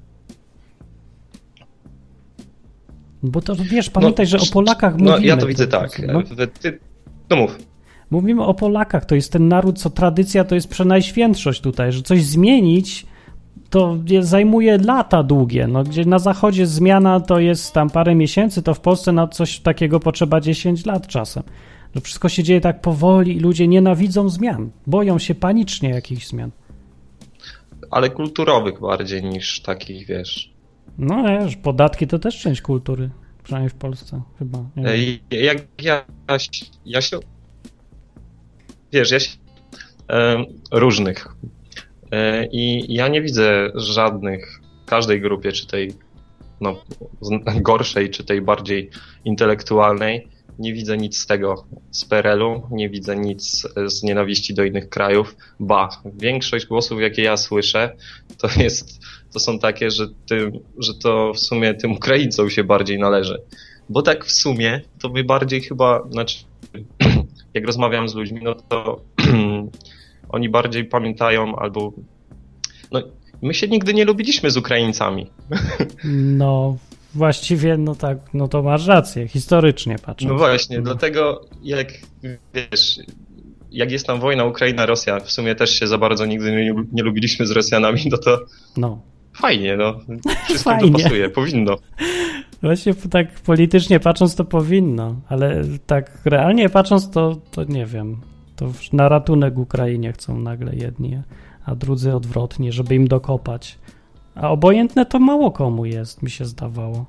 Bo to, wiesz, pamiętaj, no, że o Polakach mówimy. No ja to widzę tak. No, Ty, no mów. mówimy o Polakach, to jest ten naród, co tradycja to jest przenajświętszość tutaj, że coś zmienić to jest, zajmuje lata długie. No, gdzie na zachodzie zmiana to jest tam parę miesięcy, to w Polsce na coś takiego potrzeba dziesięć lat czasem. No, wszystko się dzieje tak powoli i ludzie nienawidzą zmian. Boją się panicznie jakichś zmian. Ale kulturowych bardziej niż takich, wiesz. No wiesz, podatki to też część kultury. Przynajmniej w Polsce chyba. Nie wiem. Jak ja, ja, ja się... Wiesz, ja się... E, różnych. E, I ja nie widzę żadnych, w każdej grupie, czy tej no, gorszej, czy tej bardziej intelektualnej, nie widzę nic z tego z P R L u, nie widzę nic z nienawiści do innych krajów. Ba, większość głosów, jakie ja słyszę, to jest, to są takie, że, tym, że to w sumie tym Ukraińcom się bardziej należy. Bo tak w sumie to my bardziej chyba, znaczy jak rozmawiam z ludźmi, no to oni bardziej pamiętają albo... No, my się nigdy nie lubiliśmy z Ukraińcami. No... Właściwie, no tak, no to masz rację, historycznie patrząc. No właśnie, no. Dlatego jak, wiesz, jak jest tam wojna Ukraina-Rosja, w sumie też się za bardzo nigdy nie, nie lubiliśmy z Rosjanami, no to no. Fajnie, no. Wszystkim Fajnie. To pasuje, powinno. Właśnie tak politycznie patrząc to powinno, ale tak realnie patrząc to, to nie wiem, to na ratunek Ukrainie chcą nagle jedni, a drudzy odwrotnie, żeby im dokopać. A obojętne to mało komu jest, mi się zdawało.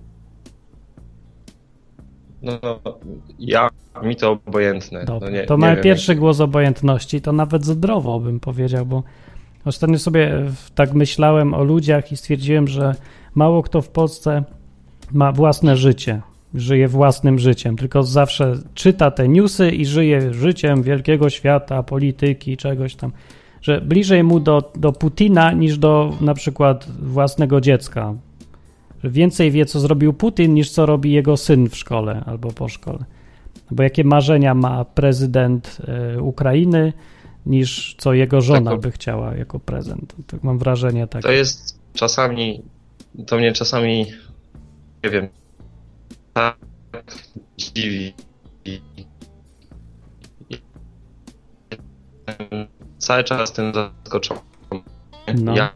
No, ja, mi to obojętne. Dobra, no nie, to nie mamy wiem, pierwszy jak... głos obojętności, to nawet zdrowo bym powiedział, bo ostatnio sobie tak myślałem o ludziach i stwierdziłem, że mało kto w Polsce ma własne życie, żyje własnym życiem, tylko zawsze czyta te newsy i żyje życiem wielkiego świata, polityki, czegoś tam. Że bliżej mu do, do Putina niż do na przykład własnego dziecka. Że więcej wie, co zrobił Putin, niż co robi jego syn w szkole albo po szkole. Bo jakie marzenia ma prezydent y, Ukrainy, niż co jego żona tak, by chciała jako prezent. Tak mam wrażenie takie. To jest czasami, to mnie czasami, nie wiem, tak dziwi. Cały czas tym zaskoczony. No. Ja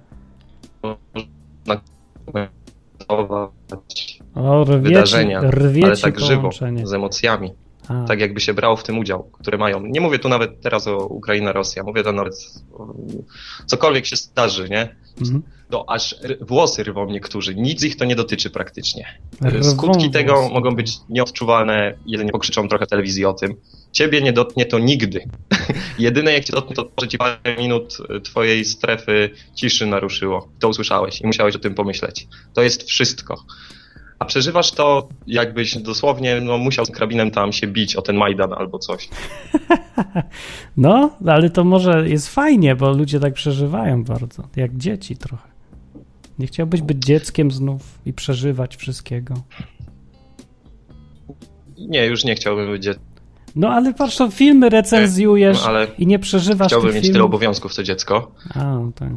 komentować o, rwiecie, wydarzenia, rwiecie ale tak żywo, połączenie. z emocjami. A. Tak jakby się brało w tym udział, które mają. Nie mówię tu nawet teraz o Ukraina-Rosja, mówię to nawet o, cokolwiek się zdarzy, nie? Mhm. To aż włosy rwą niektórzy. Nic ich to nie dotyczy praktycznie. Rwą Skutki tego włosy. mogą być nieodczuwalne, jedynie pokrzyczą trochę w telewizji o tym. Ciebie nie dotknie to nigdy. Jedyne jak cię dotknie, to że ci parę minut twojej strefy ciszy naruszyło. To usłyszałeś i musiałeś o tym pomyśleć. To jest wszystko. A przeżywasz to, jakbyś dosłownie no, musiał z karabinem tam się bić o ten Majdan albo coś. No, ale to może jest fajnie, bo ludzie tak przeżywają bardzo. Jak dzieci trochę. Nie chciałbyś być dzieckiem znów i przeżywać wszystkiego. Nie, już nie chciałbym być dzieckiem. No ale patrz, to filmy recenzjujesz no, ale i nie przeżywasz chciałbym tych mieć filmów. tyle obowiązków, co dziecko. A, no tak.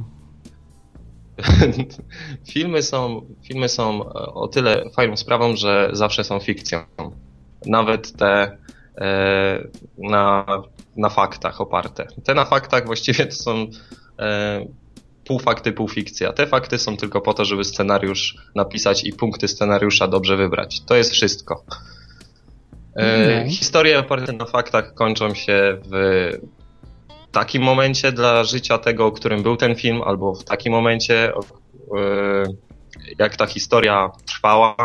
filmy, są, filmy są o tyle fajną sprawą, że zawsze są fikcją. Nawet te e, na, na faktach oparte. Te na faktach właściwie to są e, pół fakty, pół fikcja. Te fakty są tylko po to, żeby scenariusz napisać i punkty scenariusza dobrze wybrać. To jest wszystko. E, no. Historie oparte na faktach kończą się w takim momencie dla życia tego, o którym był ten film, albo w takim momencie, jak ta historia trwała,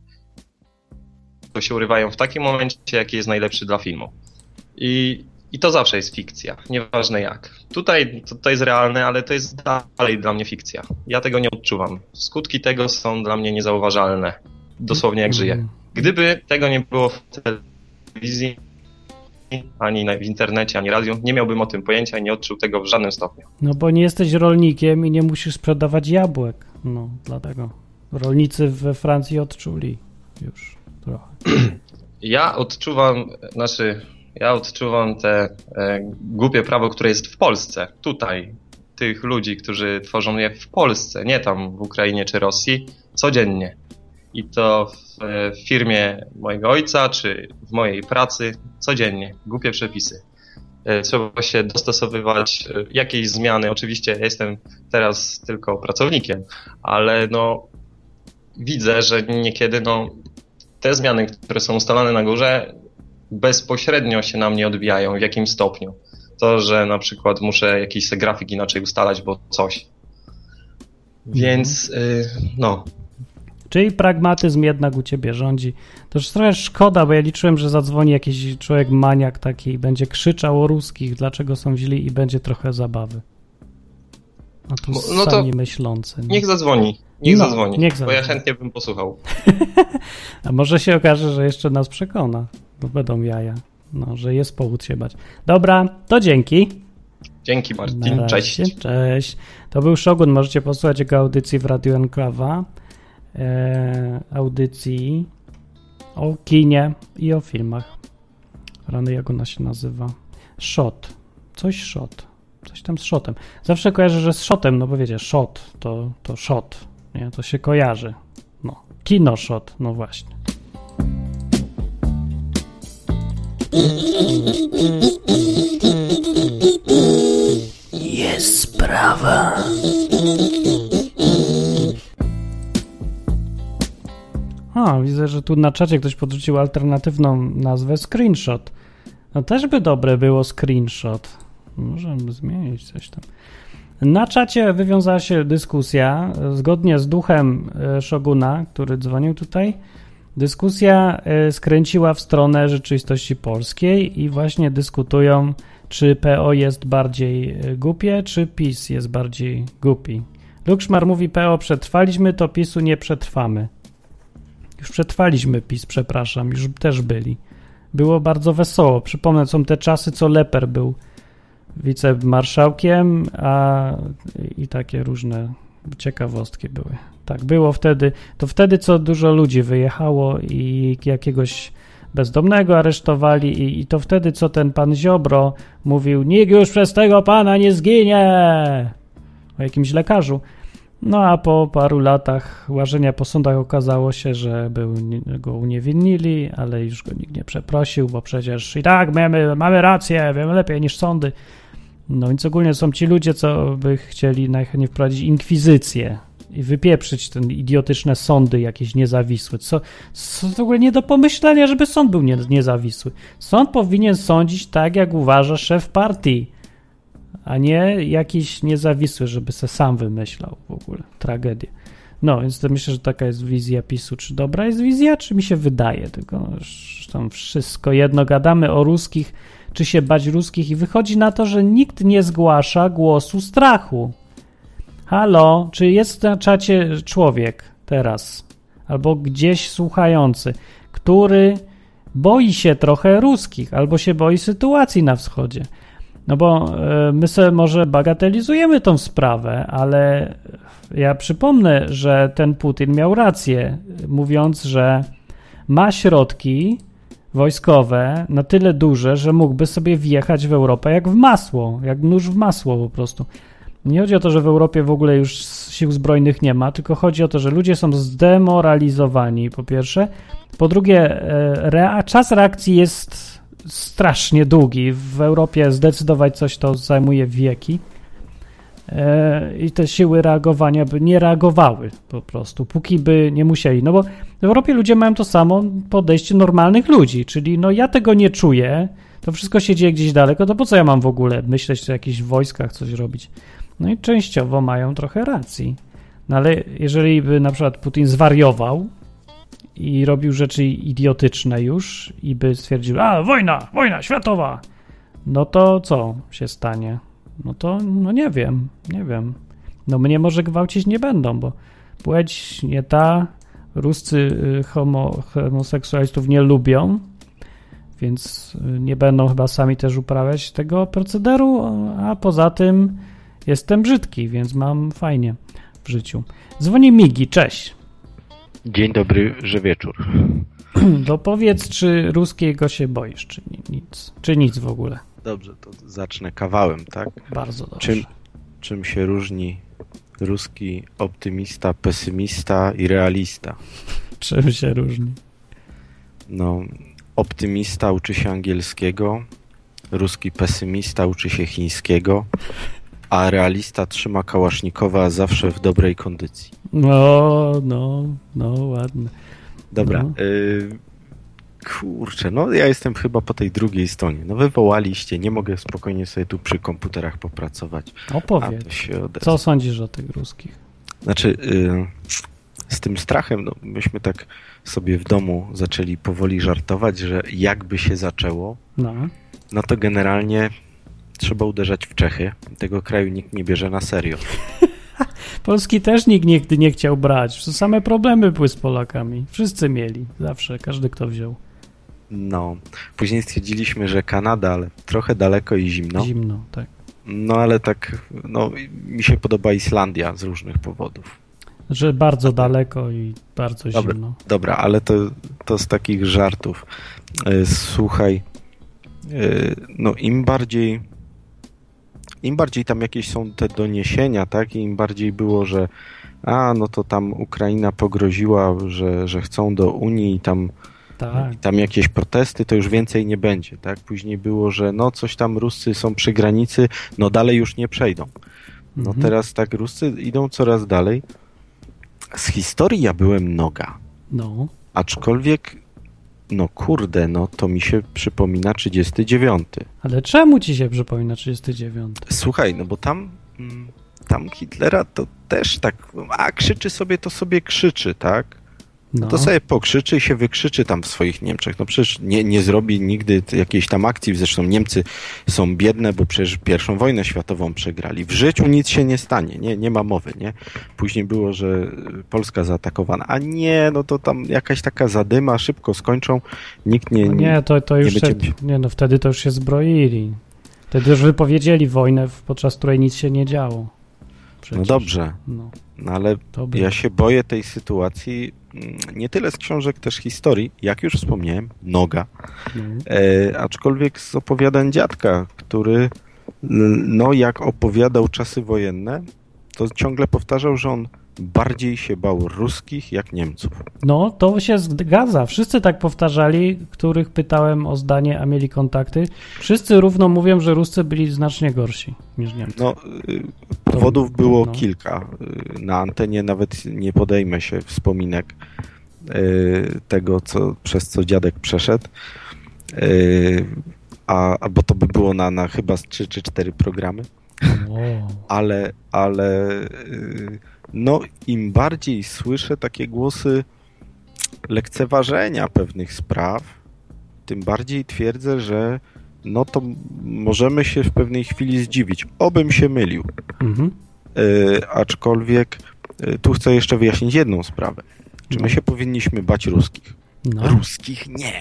to się urywają w takim momencie, jaki jest najlepszy dla filmu. I, i to zawsze jest fikcja, nieważne jak. Tutaj to, to jest realne, ale to jest dalej dla mnie fikcja. Ja tego nie odczuwam. Skutki tego są dla mnie niezauważalne. Dosłownie jak żyję. Gdyby tego nie było w telewizji, ani w internecie, ani radiu, nie miałbym o tym pojęcia i nie odczuł tego w żadnym stopniu. No bo nie jesteś rolnikiem i nie musisz sprzedawać jabłek. No, dlatego. Rolnicy we Francji odczuli już trochę. Ja odczuwam, znaczy, ja odczuwam te e, głupie prawo, które jest w Polsce, tutaj, tych ludzi, którzy tworzą je w Polsce, nie tam w Ukrainie czy Rosji, codziennie. I to w, w firmie mojego ojca, czy w mojej pracy, codziennie. Głupie przepisy. trzeba się dostosowywać, jakieś zmiany. Oczywiście ja jestem teraz tylko pracownikiem, ale no widzę, że niekiedy no, te zmiany, które są ustalane na górze, bezpośrednio się na mnie odbijają w jakimś stopniu. To, że na przykład muszę jakiś grafik inaczej ustalać, bo coś. Więc yy, no. Czyli pragmatyzm jednak u ciebie rządzi. To już trochę szkoda, bo ja liczyłem, że zadzwoni jakiś człowiek maniak taki i będzie krzyczał o ruskich, dlaczego są źli i będzie trochę zabawy. A tu no sami to myślący. No. Niech zadzwoni, niech, no, zadzwoni, niech bo zadzwoni. ja chętnie bym posłuchał. A może się okaże, że jeszcze nas przekona, bo będą jaja. No, że jest powód się bać. Dobra, to dzięki. Dzięki Martin, cześć. Cześć. To był Shogun, możecie posłuchać jego audycji w Radiu Enklawa. E, audycji o kinie i o filmach. Rany, jak ona się nazywa? Shot. Coś shot. Coś tam z shotem. Zawsze kojarzę, że z shotem, no bo wiecie, shot to, to shot. Nie? To się kojarzy. No. Kino shot, no właśnie. Jest sprawa. A, widzę, że tu na czacie ktoś podrzucił alternatywną nazwę screenshot. No też by dobre było screenshot. Możemy zmienić coś tam. Na czacie wywiązała się dyskusja, zgodnie z duchem Shoguna, który dzwonił tutaj. Dyskusja skręciła w stronę rzeczywistości polskiej i właśnie dyskutują, czy P O jest bardziej głupie, czy PiS jest bardziej głupi. Lukszmar mówi, P O przetrwaliśmy, to PiSu nie przetrwamy. Już przetrwaliśmy PiS, przepraszam, już też byli. Było bardzo wesoło. Przypomnę, są te czasy, co Leper był wicemarszałkiem, a i takie różne ciekawostki były. Tak, było wtedy, to wtedy, co dużo ludzi wyjechało i jakiegoś bezdomnego aresztowali i, i to wtedy, co ten pan Ziobro mówił, nikt już przez tego pana nie zginie, o jakimś lekarzu. No a po paru latach łażenia po sądach okazało się, że był, go uniewinnili, ale już go nikt nie przeprosił, bo przecież i tak mamy, mamy rację, wiemy lepiej niż sądy. No więc ogólnie są ci ludzie, co by chcieli najchętniej wprowadzić inkwizycję i wypieprzyć te idiotyczne sądy jakieś niezawisłe. Co, co w ogóle nie do pomyślenia, żeby sąd był nie, niezawisły. Sąd powinien sądzić tak, jak uważa szef partii, a nie jakiś niezawisły, żeby se sam wymyślał w ogóle. Tragedię. No, więc to myślę, że taka jest wizja PiSu. Czy dobra jest wizja, czy mi się wydaje? Tylko tam wszystko jedno. Gadamy o ruskich, czy się bać ruskich i wychodzi na to, że nikt nie zgłasza głosu strachu. Halo, czy jest na czacie człowiek teraz, albo gdzieś słuchający, który boi się trochę ruskich, albo się boi sytuacji na wschodzie? No bo y, my sobie może bagatelizujemy tą sprawę, ale ja przypomnę, że ten Putin miał rację, mówiąc, że ma środki wojskowe na tyle duże, że mógłby sobie wjechać w Europę jak w masło, jak nóż w masło po prostu. Nie chodzi o to, że w Europie w ogóle już sił zbrojnych nie ma, tylko chodzi o to, że ludzie są zdemoralizowani, po pierwsze. Po drugie, rea- czas reakcji jest strasznie długi. W Europie zdecydować coś to zajmuje wieki. I te siły reagowania by nie reagowały po prostu, póki by nie musieli. No bo w Europie ludzie mają to samo podejście normalnych ludzi, czyli no ja tego nie czuję, to wszystko się dzieje gdzieś daleko, to po co ja mam w ogóle myśleć o jakichś wojskach, coś robić? No i częściowo mają trochę racji. No ale jeżeli by na przykład Putin zwariował i robił rzeczy idiotyczne już i by stwierdził, a wojna, wojna światowa, no to co się stanie? No to, no nie wiem, nie wiem. No mnie może gwałcić nie będą, bo płeć nie ta, Ruscy homo, homoseksualistów nie lubią, więc nie będą chyba sami też uprawiać tego procederu, a poza tym jestem brzydki, więc mam fajnie w życiu. Dzwoni Migi, cześć. Dzień dobry, że wieczór. To powiedz, czy ruskiego się boisz, czy nic, czy nic w ogóle. Dobrze, to zacznę kawałem, tak? Bardzo dobrze. Czym, czym się różni ruski optymista, pesymista i realista? Czym się różni? No, optymista uczy się angielskiego, ruski pesymista uczy się chińskiego, a realista trzyma kałasznikowa zawsze w dobrej kondycji. No, no, no, ładne. Dobra, No. y, kurczę, no ja jestem chyba po tej drugiej stronie. No wywołaliście, nie mogę spokojnie sobie tu przy komputerach popracować. A Opowiedz. to się odezwa. Co sądzisz o tych ruskich? Znaczy, y, z tym strachem, no myśmy tak sobie w domu zaczęli powoli żartować, że jakby się zaczęło, No. no to generalnie trzeba uderzać w Czechy. Tego kraju nikt nie bierze na serio. Polski też nikt nigdy nie chciał brać. Same problemy były z Polakami. Wszyscy mieli. Zawsze. Każdy, kto wziął. No, później stwierdziliśmy, że Kanada, ale trochę daleko i zimno. Zimno, tak. No ale tak, no mi się podoba Islandia z różnych powodów. Że bardzo daleko i bardzo Dobra, zimno. dobra, ale to, to z takich żartów. E, Słuchaj, e, no im bardziej im bardziej tam jakieś są te doniesienia, tak, i im bardziej było, że a, no to tam Ukraina pogroziła, że, że chcą do Unii i tam, Tak. i tam jakieś protesty, to już więcej nie będzie, tak. Później było, że no coś tam Ruscy są przy granicy, no dalej już nie przejdą. No Mhm. teraz tak Ruscy idą coraz dalej. Z historii ja byłem noga. No. Aczkolwiek, no kurde, no to mi się przypomina trzydziesty dziewiąty. Ale czemu ci się przypomina trzydziesty dziewiąty? Słuchaj, no bo tam, mm, tam Hitlera to też tak, a krzyczy sobie, to sobie krzyczy, tak? No. To sobie pokrzyczy i się wykrzyczy tam w swoich Niemczech. No przecież nie, nie zrobi nigdy jakiejś tam akcji. Zresztą Niemcy są biedne, bo przecież pierwszą wojnę światową przegrali. W życiu nic się nie stanie, nie, nie ma mowy, nie? Później było, że Polska zaatakowana. A nie, no to tam jakaś taka zadyma, szybko skończą. Nikt nie... No nie, to, to już nie się, będzie- nie no, wtedy to już się zbroili. Wtedy już wypowiedzieli wojnę, podczas której nic się nie działo. Przecież. No dobrze, No, no ale to by... ja się boję tej sytuacji mm, nie tyle z książek, też historii. Jak już wspomniałem, noga. No. E, aczkolwiek z opowiadań dziadka, który l- no jak opowiadał czasy wojenne, to ciągle powtarzał, że on bardziej się bał ruskich jak Niemców. No, to się zgadza. Wszyscy tak powtarzali, których pytałem o zdanie, a mieli kontakty. Wszyscy równo mówią, że Ruscy byli znacznie gorsi niż Niemcy. No, y, powodów było no. kilka. Y, Na antenie nawet nie podejmę się wspominek y, tego, co, przez co dziadek przeszedł. Y, a, a bo to by było na, na chyba z trzy czy cztery programy. Wow. Ale, ale y, no im bardziej słyszę takie głosy lekceważenia pewnych spraw, tym bardziej twierdzę, że no to możemy się w pewnej chwili zdziwić. Obym się mylił. Mhm. Y, aczkolwiek y, tu chcę jeszcze wyjaśnić jedną sprawę. Czy my się powinniśmy bać ruskich? No. Ruskich nie.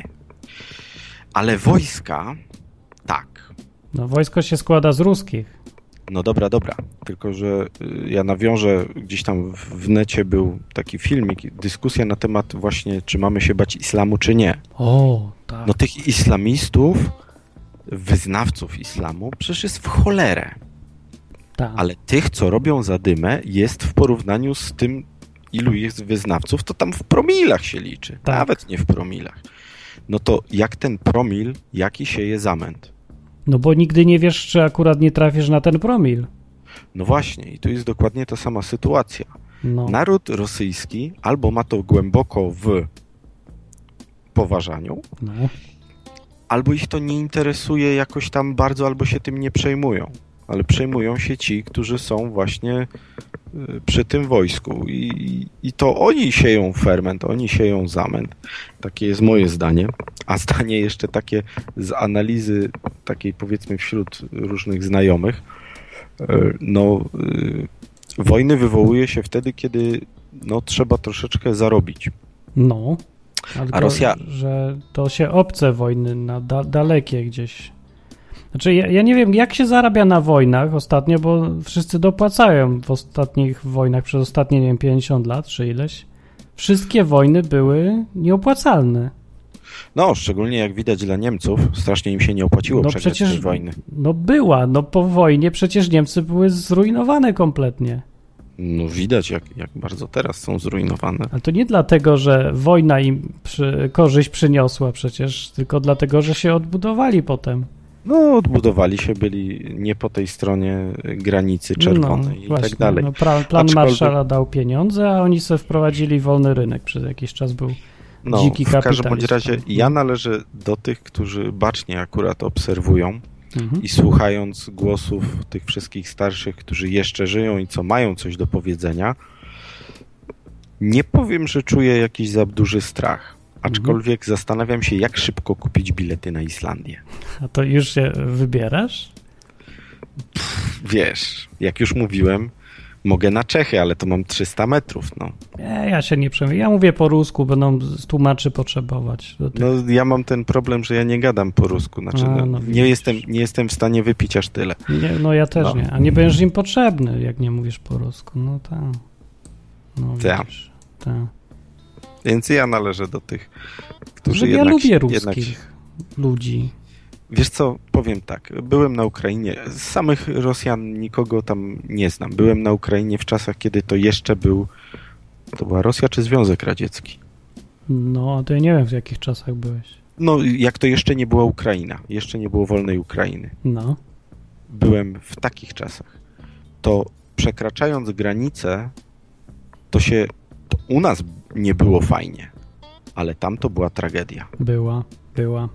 Ale wojska tak. no, wojsko się składa z ruskich. No dobra, dobra. Tylko, że y, ja nawiążę, gdzieś tam w, w necie był taki filmik, dyskusja na temat właśnie, czy mamy się bać islamu, czy nie. O, tak. No tych islamistów, wyznawców islamu, przecież jest w cholerę. tak. Ale tych, co robią zadymę, jest w porównaniu z tym, ilu jest wyznawców, to tam w promilach się liczy. Tak. Nawet nie w promilach. No to jak ten promil, jaki sieje zamęt? No bo nigdy nie wiesz, czy akurat nie trafisz na ten promil. No właśnie, i tu jest dokładnie ta sama sytuacja. No. Naród rosyjski albo ma to głęboko w poważaniu, no. albo ich to nie interesuje jakoś tam bardzo, albo się tym nie przejmują. Ale przejmują się ci, którzy są właśnie y, przy tym wojsku. I, I to oni sieją ferment, oni sieją zamęt. Takie jest moje zdanie. A zdanie jeszcze takie z analizy takiej powiedzmy wśród różnych znajomych. Y, no, y, wojny wywołuje się wtedy, kiedy no, trzeba troszeczkę zarobić. No. Tylko, A Rosja- że to się obce wojny na da- dalekie gdzieś. Znaczy, ja, ja nie wiem, jak się zarabia na wojnach ostatnio, bo wszyscy dopłacają w ostatnich wojnach przez ostatnie, nie wiem, pięćdziesiąt lat, czy ileś. Wszystkie wojny były nieopłacalne. No, szczególnie jak widać dla Niemców, strasznie im się nie opłaciło No przegrać przecież tej wojny. No była, no po wojnie przecież Niemcy były zrujnowane kompletnie. No widać, jak, jak bardzo teraz są zrujnowane. Ale to nie dlatego, że wojna im przy, korzyść przyniosła przecież, tylko dlatego, że się odbudowali potem. No, odbudowali się, byli nie po tej stronie granicy czerwonej no, i właśnie, tak dalej. No, plan Aczkolwiek... Marshalla dał pieniądze, a oni sobie wprowadzili wolny rynek. Przez jakiś czas był no, dziki kapitalizm. W każdym bądź razie ja należę do tych, którzy bacznie akurat obserwują mhm. i słuchając głosów tych wszystkich starszych, którzy jeszcze żyją i co mają coś do powiedzenia, nie powiem, że czuję jakiś za duży strach. Aczkolwiek mhm. zastanawiam się, jak szybko kupić bilety na Islandię. A to już się wybierasz? Pff, wiesz, jak już mówiłem, mogę na Czechy, ale to mam trzysta metrów, no. Nie, ja się nie przejmuję. Ja mówię po rusku, będą tłumaczy potrzebować. Do tych... No, ja mam ten problem, że ja nie gadam po rusku. Znaczy, A, no, no, nie, jestem, nie jestem w stanie wypić aż tyle. Nie, no ja też no. nie. A nie będziesz im potrzebny, jak nie mówisz po rusku. No tak. No widzisz. Tak. Więc ja należę do tych, którzy że jednak... Ja lubię ruskich jednak... ludzi. Wiesz co, powiem tak, byłem na Ukrainie, z samych Rosjan nikogo tam nie znam. Byłem na Ukrainie w czasach, kiedy to jeszcze był, to była Rosja czy Związek Radziecki? No, to ja nie wiem, w jakich czasach byłeś. No, jak to jeszcze nie była Ukraina, jeszcze nie było wolnej Ukrainy. No. Byłem w takich czasach. To przekraczając granicę, to się, to u nas nie było fajnie, ale tam to była tragedia. Była, była.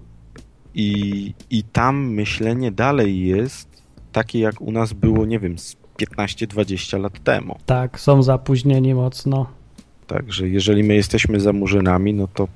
I, I tam myślenie dalej jest takie, jak u nas było, nie wiem, z piętnaście dwadzieścia lat temu. Tak, są zapóźnieni mocno. Także jeżeli my jesteśmy za Murzynami, no to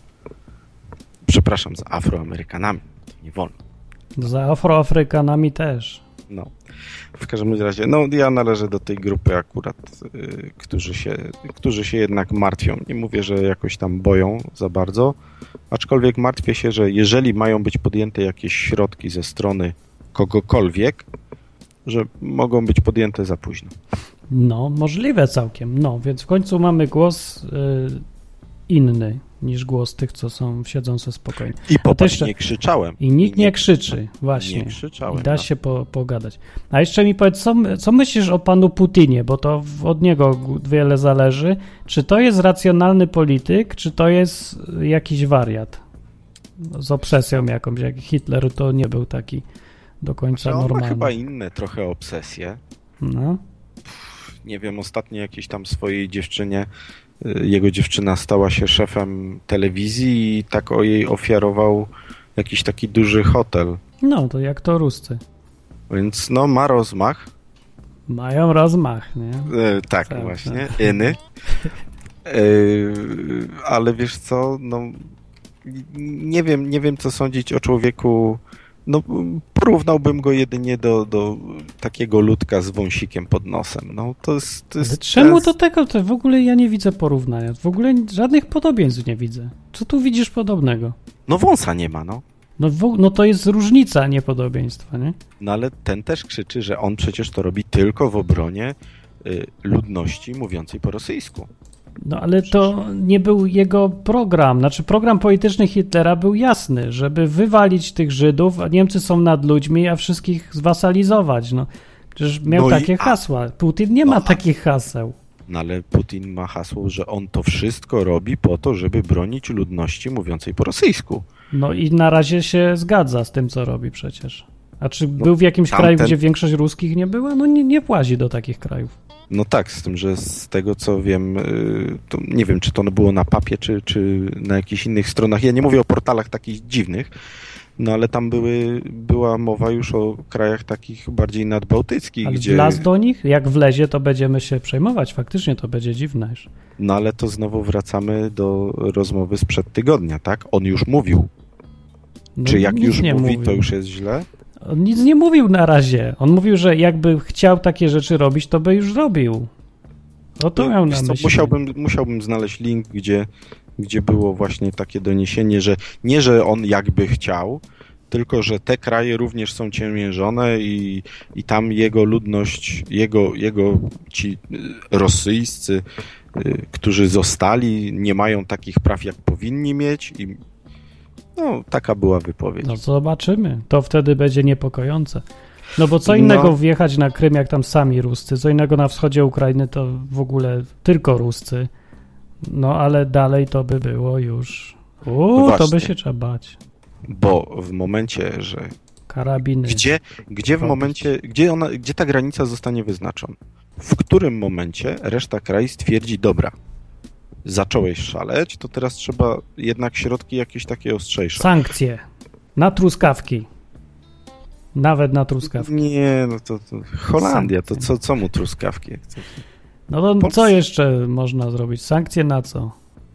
przepraszam, za Afroamerykanami, to nie wolno. Za Afroafrykanami też. No, w każdym razie, no ja należę do tej grupy akurat, yy, którzy się, którzy się jednak martwią. Nie mówię, że jakoś tam boją za bardzo, aczkolwiek martwię się, że jeżeli mają być podjęte jakieś środki ze strony kogokolwiek, że mogą być podjęte za późno. No, możliwe całkiem. No, więc w końcu mamy głos yy, inny niż głos tych, co są, siedzą sobie spokojnie. I popatrz, jeszcze... nie krzyczałem. I nikt I nie, nie krzyczy, właśnie. Nie krzyczałem. I da no. się po, pogadać. A jeszcze mi powiedz, co, co myślisz o panu Putinie, bo to od niego wiele zależy. Czy to jest racjonalny polityk, czy to jest jakiś wariat? Z obsesją jakąś, jak Hitler to nie był taki do końca znaczy, on normalny. Ma chyba inne trochę obsesje. No. Nie wiem, ostatnio jakiejś tam swojej dziewczynie, jego dziewczyna stała się szefem telewizji i tak o jej ofiarował jakiś taki duży hotel. No, to jak to Ruscy. Więc no, ma rozmach. Mają rozmach, nie? E, tak, tak, właśnie, tak. Iny. E, ale wiesz co, no nie wiem, nie wiem co sądzić o człowieku. No, porównałbym go jedynie do, do takiego ludka z wąsikiem pod nosem. No, to jest, to jest, Ale czemu to jest... do tego? To w ogóle ja nie widzę porównania. W ogóle żadnych podobieństw nie widzę. Co tu widzisz podobnego? No wąsa nie ma, no. No, w, no to jest różnica, a nie podobieństwa, nie? No ale ten też krzyczy, że on przecież to robi tylko w obronie y, ludności mówiącej po rosyjsku. No ale to nie był jego program. Znaczy program polityczny Hitlera był jasny, żeby wywalić tych Żydów, a Niemcy są nad ludźmi, a wszystkich zwasalizować. No, przecież miał no takie i, hasła. Putin nie no, ma takich haseł. No ale Putin ma hasło, że on to wszystko robi po to, żeby bronić ludności mówiącej po rosyjsku. No i na razie się zgadza z tym, co robi przecież. A czy no, był w jakimś tamten... kraju, gdzie większość ruskich nie była? No nie, nie płazi do takich krajów. No tak, z tym, że z tego co wiem, to nie wiem, czy to było na papie, czy, czy na jakichś innych stronach. Ja nie mówię o portalach takich dziwnych, no ale tam były, była mowa już o krajach takich bardziej nadbałtyckich. Ale gdzie... wlazł do nich? Jak wlezie, to będziemy się przejmować. Faktycznie to będzie dziwne już. No ale to znowu wracamy do rozmowy sprzed tygodnia, tak? On już mówił. No, czy jak już mówi, mówił. To już jest źle? On nic nie mówił na razie. On mówił, że jakby chciał takie rzeczy robić, to by już robił. O to no, miał na myśli. Musiałbym, musiałbym znaleźć link, gdzie, gdzie było właśnie takie doniesienie, że nie, że on jakby chciał, tylko że te kraje również są ciemiężone i, i tam jego ludność, jego, jego ci rosyjscy, którzy zostali, nie mają takich praw, jak powinni mieć i no, taka była wypowiedź. No zobaczymy. To wtedy będzie niepokojące. No bo co innego no. wjechać na Krym, jak tam sami Ruscy, co innego na wschodzie Ukrainy, to w ogóle tylko Ruscy. No ale dalej to by było już... Uuu, no to by się trzeba bać. Bo w momencie, że karabiny. Gdzie, gdzie w robić. momencie, gdzie, ona, gdzie ta granica zostanie wyznaczona? W którym momencie reszta kraju stwierdzi, dobra, zacząłeś szaleć, to teraz trzeba jednak środki jakieś takie ostrzejsze. Sankcje. Na truskawki. Nawet na truskawki. Nie, no to, to Holandia, to co, co mu truskawki? No to Polsce- co jeszcze można zrobić? Sankcje na co?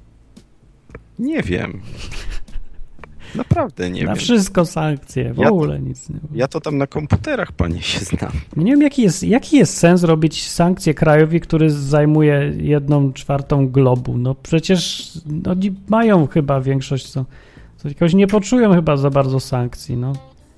Nie wiem. Naprawdę nie na wiem. wszystko sankcje. W Ja to- ogóle nic nie. Ja to tam na komputerach, panie, się znam. Nie wiem, jaki jest, jaki jest sens robić sankcje krajowi, który zajmuje jedną czwartą globu. No przecież no, oni mają chyba większość, co, co jakoś nie poczują chyba za bardzo sankcji, no.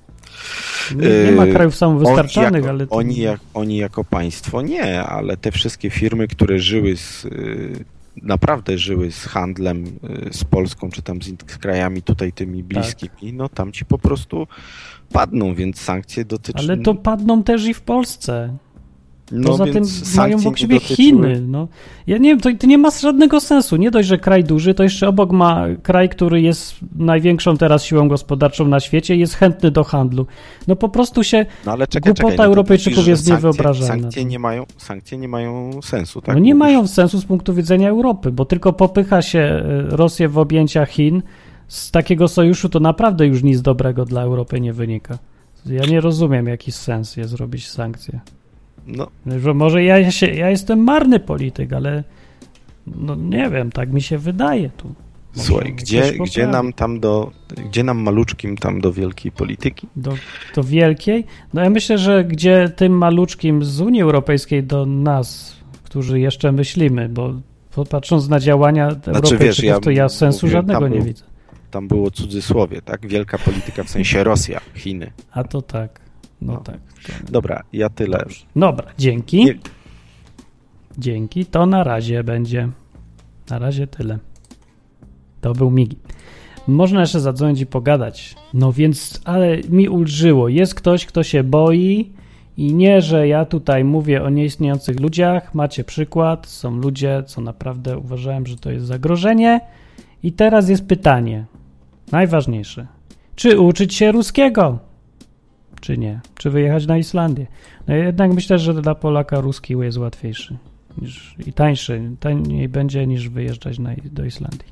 Nie, nie ma Yy, krajów samowystarczalnych, oni jako, ale... To... Oni, jak, oni jako państwo nie, ale te wszystkie firmy, które żyły z... Yy, naprawdę żyły z handlem yy, z Polską, czy tam z, in- z krajami tutaj tymi bliskimi, tak. No tam ci po prostu padną, więc sankcje dotyczą... Ale to padną też i w Polsce. No, Poza więc tym mają sankcje obok siebie nie dotyczyły- Chiny. No. Ja nie wiem, to, to nie ma żadnego sensu. Nie dość, że kraj duży, to jeszcze obok ma kraj, który jest największą teraz siłą gospodarczą na świecie i jest chętny do handlu. No po prostu się No ale czekaj, głupota czekaj, no to Europejczyków mówisz, że jest sankcje, niewyobrażalna. Sankcje nie, mają, sankcje nie mają sensu, tak? No nie Mówisz? mają sensu z punktu widzenia Europy, bo tylko popycha się Rosję w objęcia Chin. Z takiego sojuszu to naprawdę już nic dobrego dla Europy nie wynika. Ja nie rozumiem, jaki sens jest robić sankcje. No, Że może ja, się, ja jestem marny polityk, ale no nie wiem, tak mi się wydaje tu. Może słuchaj, gdzie, coś gdzie poprawić. nam tam do, gdzie nam maluczkim tam do wielkiej polityki? Do, do wielkiej? No ja myślę, że gdzie tym maluczkim z Unii Europejskiej do nas, którzy jeszcze myślimy, bo patrząc na działania Europejczyków, wiesz, ja to ja sensu mówię, żadnego tam nie był- widzę. Tam było cudzysłowie, tak? Wielka polityka w sensie Rosja, Chiny. A to tak, no, No. tak. To... Dobra, ja tyle. Dobrze. Dobra, dzięki. Nie- Dzięki, to na razie będzie. Na razie tyle. To był Migi. Można jeszcze zadzwonić i pogadać. No więc, ale mi ulżyło. Jest ktoś, kto się boi i nie, że ja tutaj mówię o nieistniejących ludziach. Macie przykład. Są ludzie, co naprawdę uważałem, że to jest zagrożenie. I teraz jest pytanie. Najważniejsze. Czy uczyć się ruskiego? Czy nie? Czy wyjechać na Islandię? No jednak myślę, że dla Polaka ruski jest łatwiejszy niż, i tańszy. Taniej będzie niż wyjeżdżać na, do Islandii.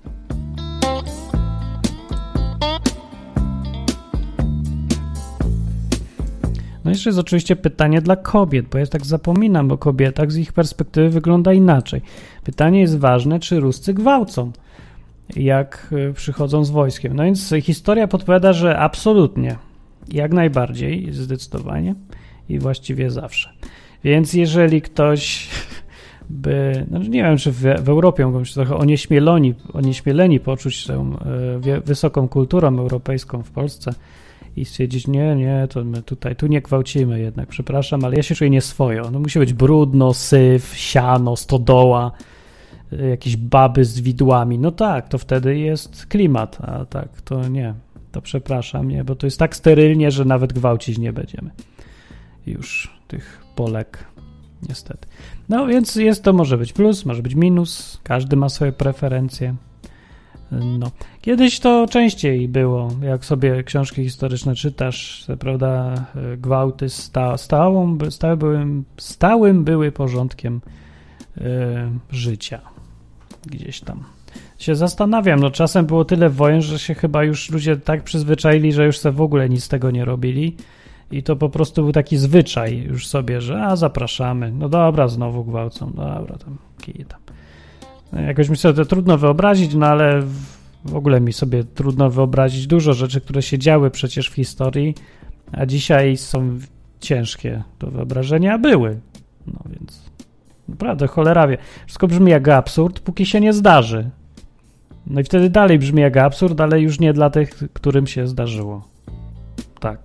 No jeszcze jest oczywiście pytanie dla kobiet, bo ja tak zapominam o kobietach, z ich perspektywy wygląda inaczej. Pytanie jest ważne, czy Ruscy gwałcą, jak y, przychodzą z wojskiem. No więc historia podpowiada, że absolutnie, jak najbardziej, zdecydowanie i właściwie zawsze. Więc jeżeli ktoś by, no nie wiem, czy w, w Europie mogą się trochę onieśmieleni, onieśmieleni poczuć tą y, wie, wysoką kulturą europejską w Polsce i stwierdzić, nie, nie, to my tutaj, tu nie gwałcimy jednak, przepraszam, ale ja się czuję nieswojo. No musi być brudno, syf, siano, stodoła, jakieś baby z widłami. No tak, to wtedy jest klimat, a tak, to nie, to przepraszam, nie, bo to jest tak sterylnie, że nawet gwałcić nie będziemy. Już tych Polek, niestety. No więc jest to, może być plus, może być minus, każdy ma swoje preferencje. No. Kiedyś to częściej było, jak sobie książki historyczne czytasz, to, prawda, gwałty sta, stałą, stałe były, stałym były porządkiem y, życia. Gdzieś tam. Się zastanawiam, no czasem było tyle wojen, że się chyba już ludzie tak przyzwyczaili, że już sobie w ogóle nic z tego nie robili i to po prostu był taki zwyczaj już sobie, że a zapraszamy, no dobra, znowu gwałcą, dobra, tam kij tam. Jakoś mi sobie to trudno wyobrazić, no ale w ogóle mi sobie trudno wyobrazić dużo rzeczy, które się działy przecież w historii, a dzisiaj są ciężkie do wyobrażenia, a były. No więc naprawdę cholera wie. Wszystko brzmi jak absurd, póki się nie zdarzy. No i wtedy dalej brzmi jak absurd, ale już nie dla tych, którym się zdarzyło. Tak.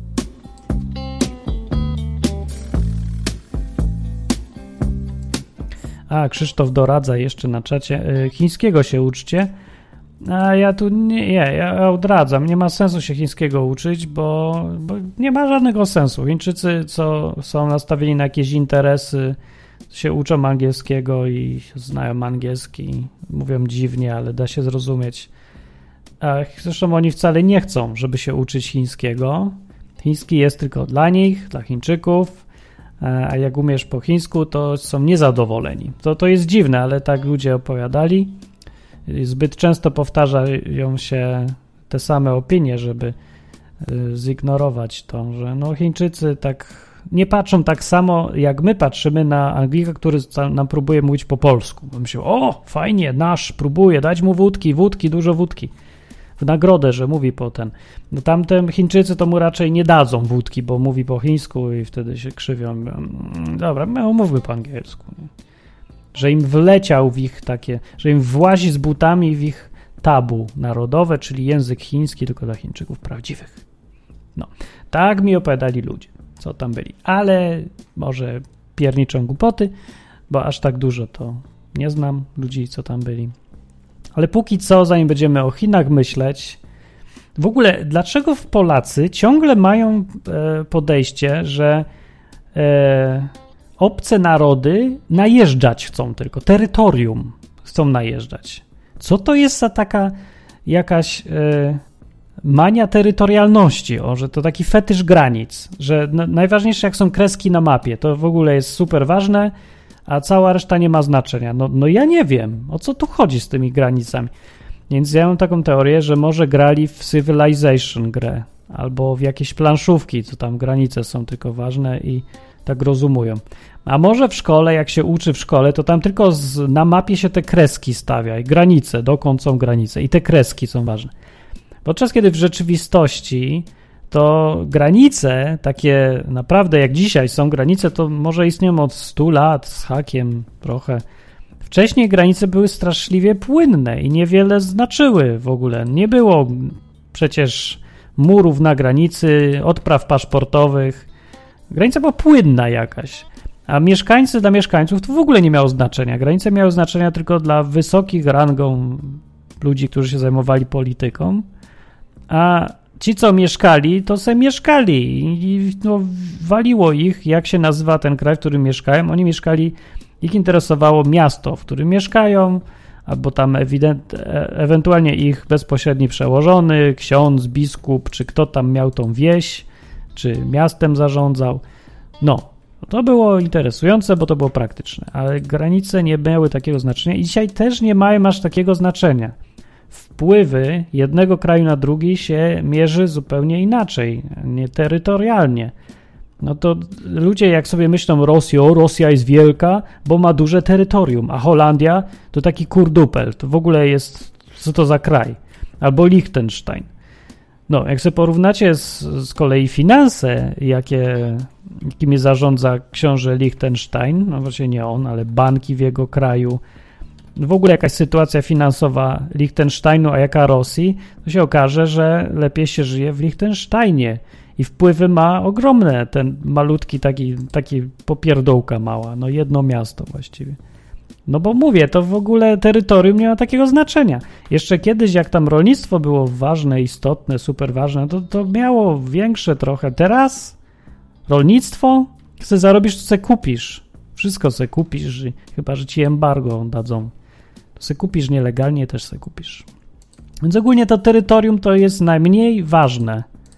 A, Krzysztof doradza jeszcze na czacie. Chińskiego się uczcie. A ja tu nie, nie, ja odradzam. Nie ma sensu się chińskiego uczyć, bo, bo nie ma żadnego sensu. Chińczycy, co są nastawieni na jakieś interesy, się uczą angielskiego i znają angielski. Mówią dziwnie, ale da się zrozumieć. A zresztą oni wcale nie chcą, żeby się uczyć chińskiego. Chiński jest tylko dla nich, dla Chińczyków, a jak umiesz po chińsku, to są niezadowoleni. To, to jest dziwne, ale tak ludzie opowiadali. Zbyt często powtarzają się te same opinie, żeby zignorować to, że no Chińczycy tak nie patrzą tak samo, jak my patrzymy na Anglika, który nam próbuje mówić po polsku. Bo myślą, o, fajnie, nasz próbuje, dać mu wódki, wódki, dużo wódki. W nagrodę, że mówi po ten. No tamten Chińczycy to mu raczej nie dadzą wódki, bo mówi po chińsku i wtedy się krzywią. Dobra, no mówmy po angielsku. Nie? Że im wleciał w ich takie, że im włazi z butami w ich tabu narodowe, czyli język chiński tylko dla Chińczyków prawdziwych. No, tak mi opowiadali ludzie, co tam byli. Ale może pierniczą głupoty, bo aż tak dużo to nie znam ludzi, co tam byli. Ale póki co, zanim będziemy o Chinach myśleć, w ogóle dlaczego Polacy ciągle mają e, podejście, że e, obce narody najeżdżać chcą tylko, terytorium chcą najeżdżać. Co to jest za taka jakaś e, mania terytorialności, o, że to taki fetysz granic, że no, najważniejsze jak są kreski na mapie, to w ogóle jest super ważne, a cała reszta nie ma znaczenia. No, no ja nie wiem, o co tu chodzi z tymi granicami. Więc ja mam taką teorię, że może grali w Civilization grę, albo w jakieś planszówki, co tam granice są tylko ważne i tak rozumują. A może w szkole, jak się uczy w szkole, to tam tylko z, na mapie się te kreski stawia i granice, dokąd są granice i te kreski są ważne. Podczas kiedy w rzeczywistości to granice, takie naprawdę jak dzisiaj są granice, to może istnieją od stu lat z hakiem trochę. Wcześniej granice były straszliwie płynne i niewiele znaczyły w ogóle. Nie było przecież murów na granicy, odpraw paszportowych. Granica była płynna jakaś. A mieszkańcy dla mieszkańców to w ogóle nie miało znaczenia. Granice miały znaczenia tylko dla wysokich rangą ludzi, którzy się zajmowali polityką. A ci, co mieszkali, to se mieszkali i no, waliło ich, jak się nazywa ten kraj, w którym mieszkają. Oni mieszkali, ich interesowało miasto, w którym mieszkają, albo tam ewident, ewentualnie ich bezpośredni przełożony, ksiądz, biskup, czy kto tam miał tą wieś, czy miastem zarządzał. No, to było interesujące, bo to było praktyczne, ale granice nie miały takiego znaczenia i dzisiaj też nie mają aż takiego znaczenia. Wpływy jednego kraju na drugi się mierzy zupełnie inaczej, nie terytorialnie. No to ludzie jak sobie myślą Rosja, o Rosja jest wielka, bo ma duże terytorium, a Holandia to taki kurdupel, to w ogóle jest, co to za kraj? Albo Liechtenstein. No, jak sobie porównacie z, z kolei finanse, jakie, jakimi zarządza książę Liechtenstein, no właśnie nie on, ale banki w jego kraju, w ogóle jakaś sytuacja finansowa Liechtensteinu, a jaka Rosji, to się okaże, że lepiej się żyje w Liechtensteinie i wpływy ma ogromne, ten malutki taki, taki popierdółka mała, no jedno miasto właściwie. No bo mówię, to w ogóle terytorium nie ma takiego znaczenia. Jeszcze kiedyś, jak tam rolnictwo było ważne, istotne, super ważne, to, to miało większe trochę. Teraz rolnictwo, chcesz zarobisz, to se kupisz. Wszystko se kupisz, chyba że ci embargo dadzą. To se kupisz nielegalnie, też se kupisz. Więc ogólnie to terytorium to jest najmniej ważne.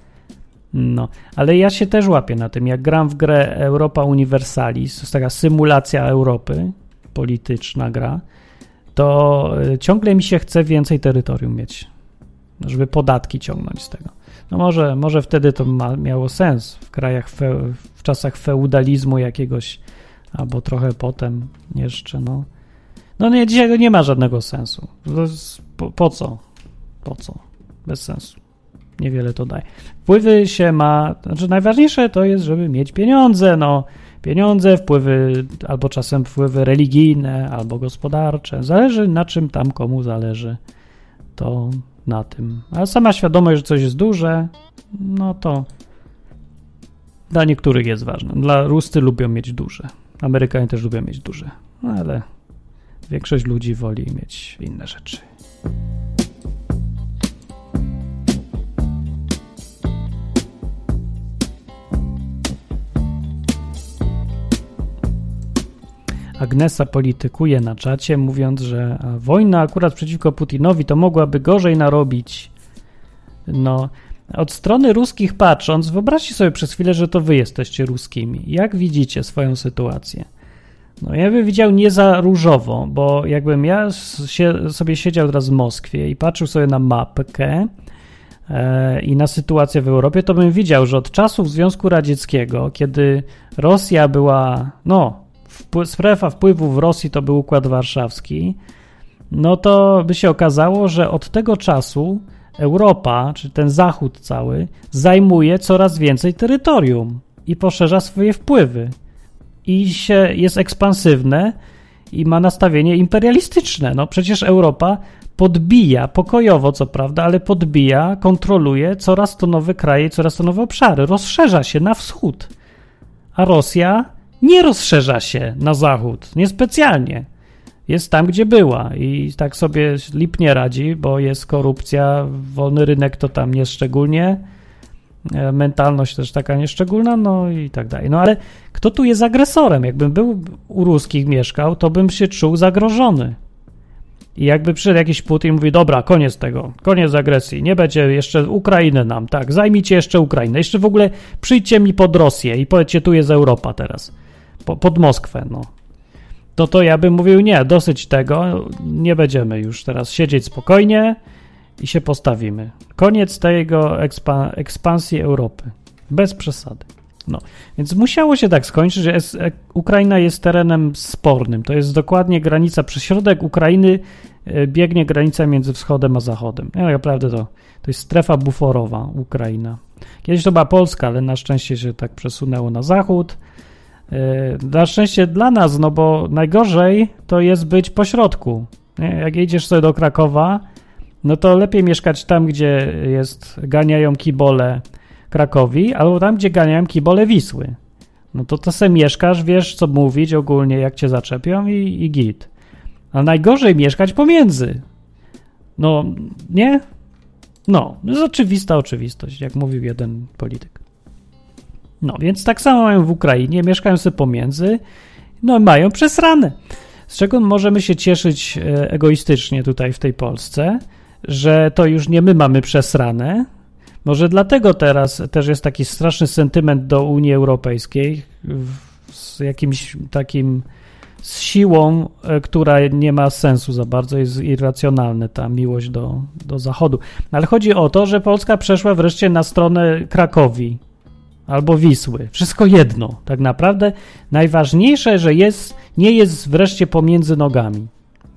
No, ale ja się też łapię na tym. Jak gram w grę Europa Universalis, to jest taka symulacja Europy, polityczna gra, to ciągle mi się chce więcej terytorium mieć, żeby podatki ciągnąć z tego. No może, może wtedy to ma, miało sens w krajach, fe, w czasach feudalizmu jakiegoś, albo trochę potem jeszcze, no. No nie, dzisiaj to nie ma żadnego sensu. To jest, po, po co? Po co? Bez sensu. Niewiele to daje. Wpływy się ma, znaczy najważniejsze to jest, żeby mieć pieniądze, no. Pieniądze, wpływy, albo czasem wpływy religijne, albo gospodarcze. Zależy na czym tam komu zależy. To na tym. Ale sama świadomość, że coś jest duże, no to dla niektórych jest ważne. Dla Ruscy lubią mieć duże. Amerykanie też lubią mieć duże. No ale większość ludzi woli mieć inne rzeczy. Agnesa politykuje na czacie, mówiąc, że wojna akurat przeciwko Putinowi to mogłaby gorzej narobić. No, Od strony ruskich patrząc, wyobraźcie sobie przez chwilę, że to wy jesteście ruskimi. Jak widzicie swoją sytuację? No ja bym widział nie za różowo, bo jakbym ja się, sobie siedział teraz w Moskwie i patrzył sobie na mapkę e, i na sytuację w Europie, to bym widział, że od czasów Związku Radzieckiego, kiedy Rosja była, no, wpły, strefa wpływów w Rosji to był Układ Warszawski, no to by się okazało, że od tego czasu Europa, czy ten Zachód cały, zajmuje coraz więcej terytorium i poszerza swoje wpływy. I się jest ekspansywne i ma nastawienie imperialistyczne. No przecież Europa podbija, pokojowo co prawda, ale podbija, kontroluje coraz to nowe kraje, coraz to nowe obszary. Rozszerza się na wschód. A Rosja nie rozszerza się na zachód. Niespecjalnie. Jest tam, gdzie była i tak sobie lipnie radzi, bo jest korupcja, wolny rynek to tam nie szczególnie, mentalność też taka nieszczególna, no i tak dalej. No ale kto tu jest agresorem? Jakbym był u ruskich mieszkał, to bym się czuł zagrożony. I jakby przyszedł jakiś Putin i mówi, dobra, koniec tego, koniec agresji, nie będzie jeszcze Ukrainy nam, tak, zajmijcie jeszcze Ukrainę, jeszcze w ogóle przyjdźcie mi pod Rosję i powiedzcie, tu jest Europa teraz, po, pod Moskwę, no. To to ja bym mówił, nie, dosyć tego, nie będziemy już teraz siedzieć spokojnie i się postawimy. Koniec tego ekspa- ekspansji Europy. Bez przesady. No, więc musiało się tak skończyć, że jest, Ukraina jest terenem spornym. To jest dokładnie granica, przez środek Ukrainy biegnie granica między wschodem a zachodem. No, naprawdę to, to jest strefa buforowa Ukraina. Kiedyś to była Polska, ale na szczęście się tak przesunęło na zachód. Na szczęście dla nas, no bo najgorzej to jest być pośrodku. Nie? Jak jedziesz sobie do Krakowa, no to lepiej mieszkać tam, gdzie jest, ganiają kibole Krakowi, albo tam, gdzie ganiają kibole Wisły. No to to se mieszkasz, wiesz co mówić ogólnie, jak cię zaczepią i, i git. A najgorzej mieszkać pomiędzy. No, nie? No, to jest oczywista oczywistość, jak mówił jeden polityk. No, więc tak samo mają w Ukrainie, mieszkają sobie pomiędzy, no mają przesrane. Z czego możemy się cieszyć egoistycznie tutaj w tej Polsce, że to już nie my mamy przesrane. Może dlatego teraz też jest taki straszny sentyment do Unii Europejskiej z jakimś takim, z siłą, która nie ma sensu za bardzo, jest irracjonalna ta miłość do, do Zachodu. Ale chodzi o to, że Polska przeszła wreszcie na stronę Krakowi albo Wisły. Wszystko jedno. Tak naprawdę najważniejsze, że jest, nie jest wreszcie pomiędzy nogami.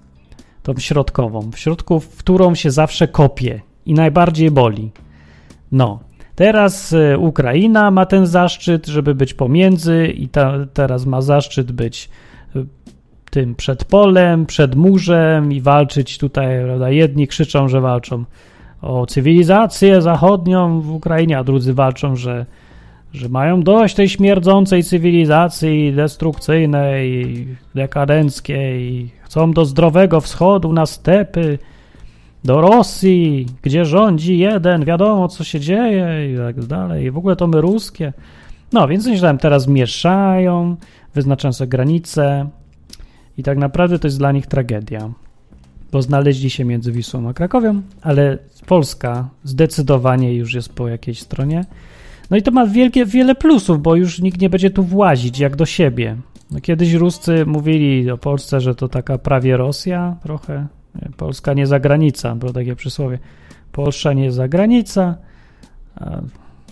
Tą środkową. W środku, w którą się zawsze kopie i najbardziej boli. No. Teraz y, Ukraina ma ten zaszczyt, żeby być pomiędzy i ta, teraz ma zaszczyt być y, tym przed polem, przed murzem i walczyć tutaj, prawda? Jedni krzyczą, że walczą o cywilizację zachodnią w Ukrainie, a drudzy walczą, że że mają dość tej śmierdzącej cywilizacji destrukcyjnej, dekadenckiej, chcą do zdrowego wschodu, na stepy, do Rosji, gdzie rządzi jeden, wiadomo co się dzieje i tak dalej. I w ogóle to my ruskie. No, więc oni się tam teraz mieszają, wyznaczają sobie granice i tak naprawdę to jest dla nich tragedia, bo znaleźli się między Wisłą a Krakowią, ale Polska zdecydowanie już jest po jakiejś stronie. No i to ma wielkie, wiele plusów, bo już nikt nie będzie tu włazić jak do siebie. No kiedyś Ruscy mówili o Polsce, że to taka prawie Rosja trochę. Polska nie za granica, było takie przysłowie. Polsza nie za granica. A,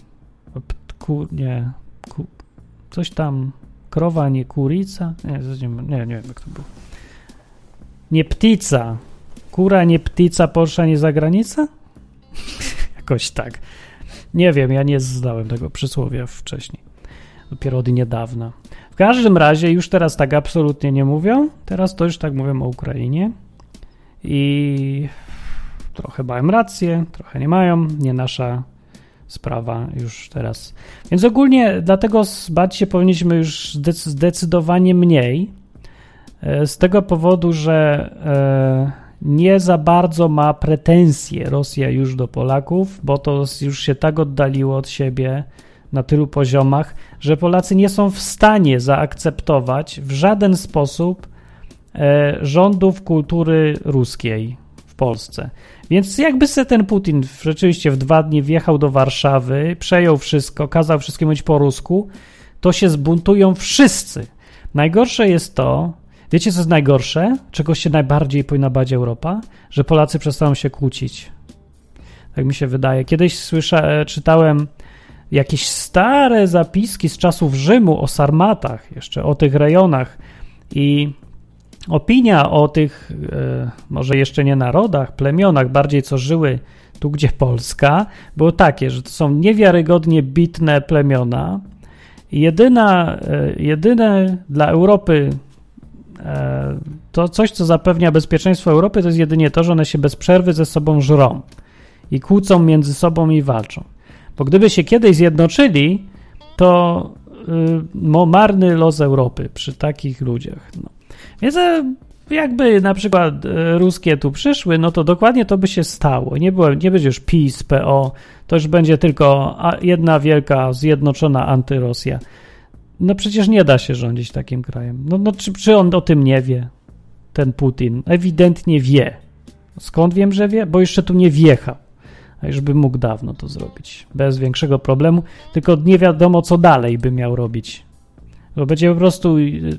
ku, nie, ku, coś tam, krowa nie kurica. Nie, nie, nie wiem jak to było. Nie ptica. Kura nie ptica, Polsza nie za granica? Jakoś tak. Nie wiem, ja nie znałem tego przysłowia wcześniej. Dopiero od niedawna. W każdym razie już teraz tak absolutnie nie mówią. Teraz to już tak mówią o Ukrainie. I trochę mają rację, trochę nie mają. Nie nasza sprawa już teraz. Więc ogólnie dlatego bać się powinniśmy już zdecydowanie mniej. Z tego powodu, że nie za bardzo ma pretensje Rosja już do Polaków, bo to już się tak oddaliło od siebie na tylu poziomach, że Polacy nie są w stanie zaakceptować w żaden sposób rządów kultury ruskiej w Polsce. Więc jakby se ten Putin rzeczywiście w dwa dni wjechał do Warszawy, przejął wszystko, kazał wszystkim mówić po rusku, to się zbuntują wszyscy. Najgorsze jest to, wiecie co jest najgorsze? Czego się najbardziej powinna bać Europa? Że Polacy przestaną się kłócić. Tak mi się wydaje. Kiedyś słysza, czytałem jakieś stare zapiski z czasów Rzymu o sarmatach, jeszcze o tych rejonach i opinia o tych, e, może jeszcze nie narodach, plemionach, bardziej co żyły tu, gdzie Polska, było takie, że to są niewiarygodnie bitne plemiona i jedyna, e, jedyne dla Europy e, to coś, co zapewnia bezpieczeństwo Europy, to jest jedynie to, że one się bez przerwy ze sobą żrą i kłócą między sobą i walczą. Bo gdyby się kiedyś zjednoczyli, to y, marny los Europy przy takich ludziach. No. Więc jakby na przykład y, ruskie tu przyszły, no to dokładnie to by się stało. Nie, było, nie będzie już PiS, P O, to już będzie tylko jedna wielka, zjednoczona antyrosja. No przecież nie da się rządzić takim krajem. No, no czy, czy on o tym nie wie, ten Putin? Ewidentnie wie. Skąd wiem, że wie? Bo jeszcze tu nie wjechał. A już by mógł dawno to zrobić. Bez większego problemu. Tylko nie wiadomo, co dalej by miał robić. Bo będzie po prostu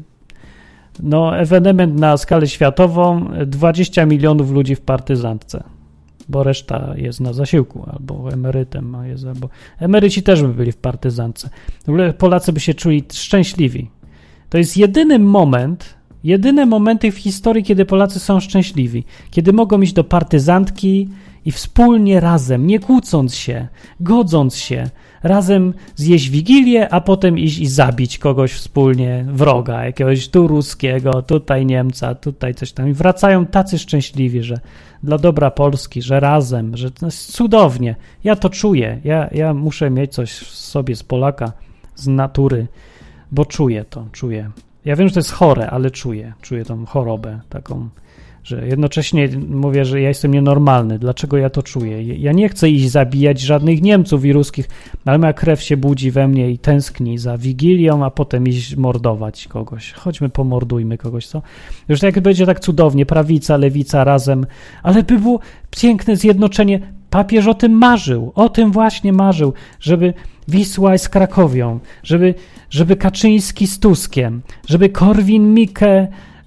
no, ewenement na skalę światową, dwadzieścia milionów ludzi w partyzantce. Bo reszta jest na zasiłku, albo emerytem jest, albo emeryci też by byli w partyzantce. W ogóle Polacy by się czuli szczęśliwi. To jest jedyny moment, jedyne momenty w historii, kiedy Polacy są szczęśliwi. Kiedy mogą iść do partyzantki i wspólnie razem, nie kłócąc się, godząc się, razem zjeść Wigilię, a potem iść i zabić kogoś wspólnie, wroga, jakiegoś tu ruskiego, tutaj Niemca, tutaj coś tam. I wracają tacy szczęśliwi, że dla dobra Polski, że razem, że to jest cudownie. Ja to czuję. Ja, ja muszę mieć coś w sobie z Polaka, z natury, bo czuję to, czuję. Ja wiem, że to jest chore, ale czuję. Czuję tą chorobę taką, że jednocześnie mówię, że ja jestem nienormalny. Dlaczego ja to czuję? Ja nie chcę iść zabijać żadnych Niemców i ruskich, ale moja krew się budzi we mnie i tęskni za Wigilią, a potem iść mordować kogoś. Chodźmy, pomordujmy kogoś, co? Już jak będzie tak cudownie, prawica, lewica razem, ale by było piękne zjednoczenie. Papież o tym marzył, o tym właśnie marzył, żeby Wisła z Krakowią, żeby, żeby Kaczyński z Tuskiem, żeby Korwin-Mikke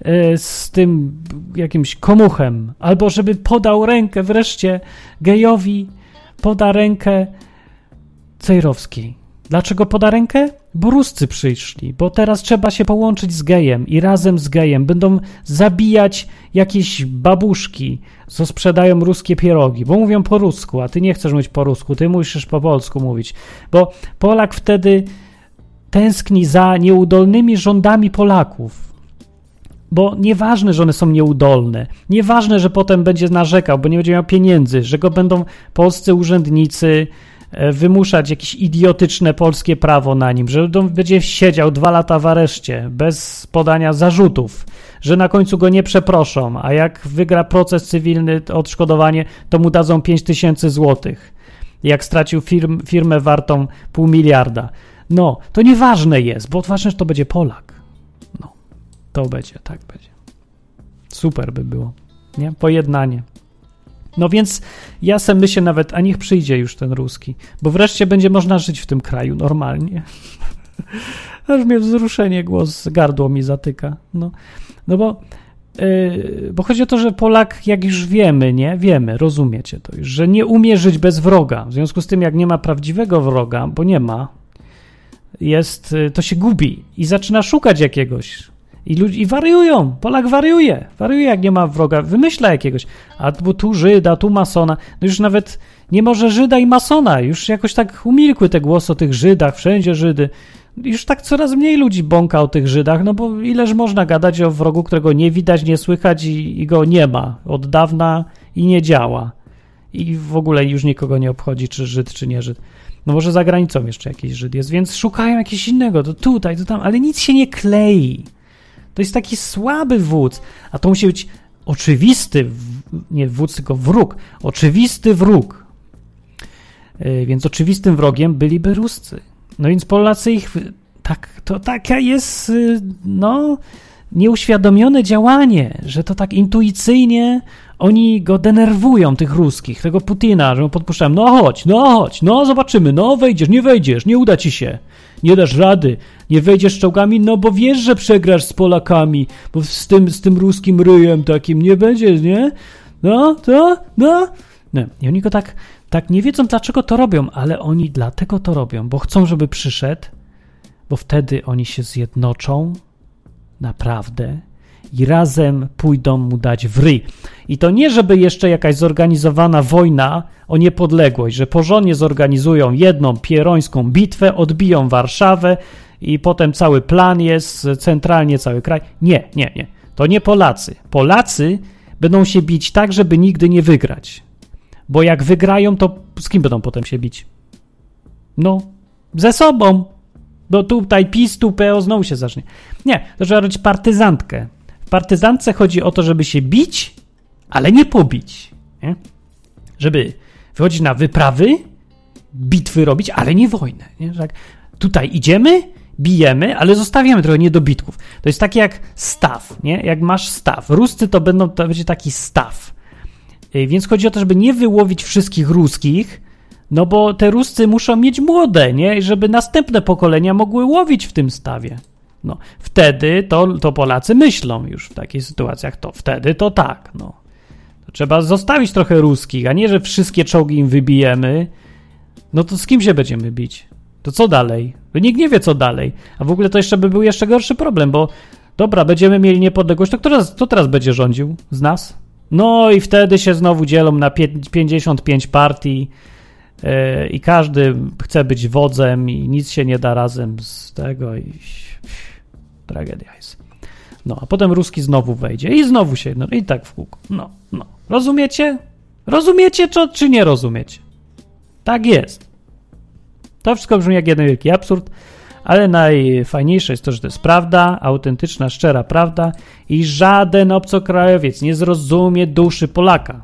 z tym jakimś komuchem, albo żeby podał rękę wreszcie gejowi, poda rękę Cejrowskiej. Dlaczego poda rękę? Bo Ruscy przyszli, bo teraz trzeba się połączyć z gejem i razem z gejem będą zabijać jakieś babuszki, co sprzedają ruskie pierogi, bo mówią po rusku, a ty nie chcesz mówić po rusku, ty musisz po polsku mówić, bo Polak wtedy tęskni za nieudolnymi rządami Polaków. Bo nieważne, że one są nieudolne, nieważne, że potem będzie narzekał, bo nie będzie miał pieniędzy, że go będą polscy urzędnicy wymuszać jakieś idiotyczne polskie prawo na nim, że będzie siedział dwa lata w areszcie bez podania zarzutów, że na końcu go nie przeproszą, a jak wygra proces cywilny, odszkodowanie, to mu dadzą pięć tysięcy złotych, jak stracił firm, firmę wartą pół miliarda. No, to nieważne jest, bo ważne, że to będzie Polak. No, to będzie, tak będzie. Super by było, nie? Pojednanie. No więc ja sam myślę nawet, a niech przyjdzie już ten ruski, bo wreszcie będzie można żyć w tym kraju normalnie. Aż mnie wzruszenie, głos, gardło mi zatyka. No, no bo, yy, bo chodzi o to, że Polak, jak już wiemy, nie? Wiemy, rozumiecie to już, że nie umie żyć bez wroga. W związku z tym, jak nie ma prawdziwego wroga, bo nie ma, jest, to się gubi i zaczyna szukać jakiegoś. I, ludzi, I wariują. Polak wariuje. Wariuje, jak nie ma wroga. Wymyśla jakiegoś. A bo tu Żyda, tu masona. No już nawet nie może Żyda i masona. Już jakoś tak umilkły te głosy o tych Żydach. Wszędzie Żydy. Już tak coraz mniej ludzi bąka o tych Żydach, no bo ileż można gadać o wrogu, którego nie widać, nie słychać i, i go nie ma od dawna i nie działa. I w ogóle już nikogo nie obchodzi, czy Żyd, czy nie Żyd. No może za granicą jeszcze jakiś Żyd jest, więc szukają jakiegoś innego. To tutaj, to tam, ale nic się nie klei. To jest taki słaby wódz, a to musi być oczywisty, nie wódz, tylko wróg, oczywisty wróg. Yy, więc oczywistym wrogiem byliby Ruscy. No więc Polacy ich, tak, to taka jest, yy, no, nieuświadomione działanie, że to tak intuicyjnie oni go denerwują, tych ruskich, tego Putina, że mu podpuszczają, no chodź, no chodź, no zobaczymy, no wejdziesz, nie wejdziesz, nie uda ci się, nie dasz rady, nie wejdziesz czołgami, no bo wiesz, że przegrasz z Polakami, bo z tym, z tym ruskim ryjem takim nie będzie, nie? No, to, no. no. I oni go tak, tak nie wiedzą, dlaczego to robią, ale oni dlatego to robią, bo chcą, żeby przyszedł, bo wtedy oni się zjednoczą, naprawdę, i razem pójdą mu dać w ryj. I to nie, żeby jeszcze jakaś zorganizowana wojna o niepodległość, że porządnie zorganizują jedną pierońską bitwę, odbiją Warszawę i potem cały plan jest, centralnie cały kraj. Nie, nie, nie. To nie Polacy. Polacy będą się bić tak, żeby nigdy nie wygrać. Bo jak wygrają, to z kim będą potem się bić? No, ze sobą. Bo tutaj PiS, tu P O znowu się zacznie. Nie, to trzeba robić partyzantkę. W partyzantce chodzi o to, żeby się bić, ale nie pobić. Nie? Żeby wychodzić na wyprawy, bitwy robić, ale nie wojnę. Nie? Tak, tutaj idziemy, bijemy, ale zostawiamy trochę niedobitków. To jest takie jak staw, nie? Jak masz staw. Ruscy to będą, to będzie taki staw. Więc chodzi o to, żeby nie wyłowić wszystkich ruskich, no bo te Ruscy muszą mieć młode, nie? I żeby następne pokolenia mogły łowić w tym stawie. No, wtedy to, to Polacy myślą już w takich sytuacjach, to wtedy to tak, no. To trzeba zostawić trochę ruskich, a nie, że wszystkie czołgi im wybijemy. No to z kim się będziemy bić? To co dalej? Bo nikt nie wie, co dalej. A w ogóle to jeszcze by był jeszcze gorszy problem, bo dobra, będziemy mieli niepodległość, to kto teraz, kto teraz będzie rządził z nas? No i wtedy się znowu dzielą na pięćdziesiąt pięć partii yy, i każdy chce być wodzem i nic się nie da razem z tego i tragedia jest. No, a potem Ruski znowu wejdzie i znowu się, no i tak w kółko. No, no. Rozumiecie? Rozumiecie to, czy nie rozumiecie? Tak jest. To wszystko brzmi jak jeden wielki absurd, ale najfajniejsze jest to, że to jest prawda, autentyczna, szczera prawda i żaden obcokrajowiec nie zrozumie duszy Polaka.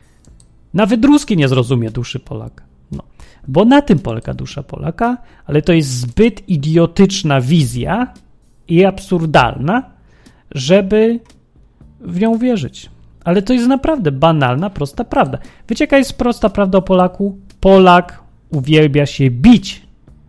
Nawet Ruski nie zrozumie duszy Polaka. No, bo na tym polega dusza Polaka, ale to jest zbyt idiotyczna wizja i absurdalna, żeby w nią wierzyć. Ale to jest naprawdę banalna, prosta prawda. Wiecie, jaka jest prosta prawda o Polaku? Polak uwielbia się bić.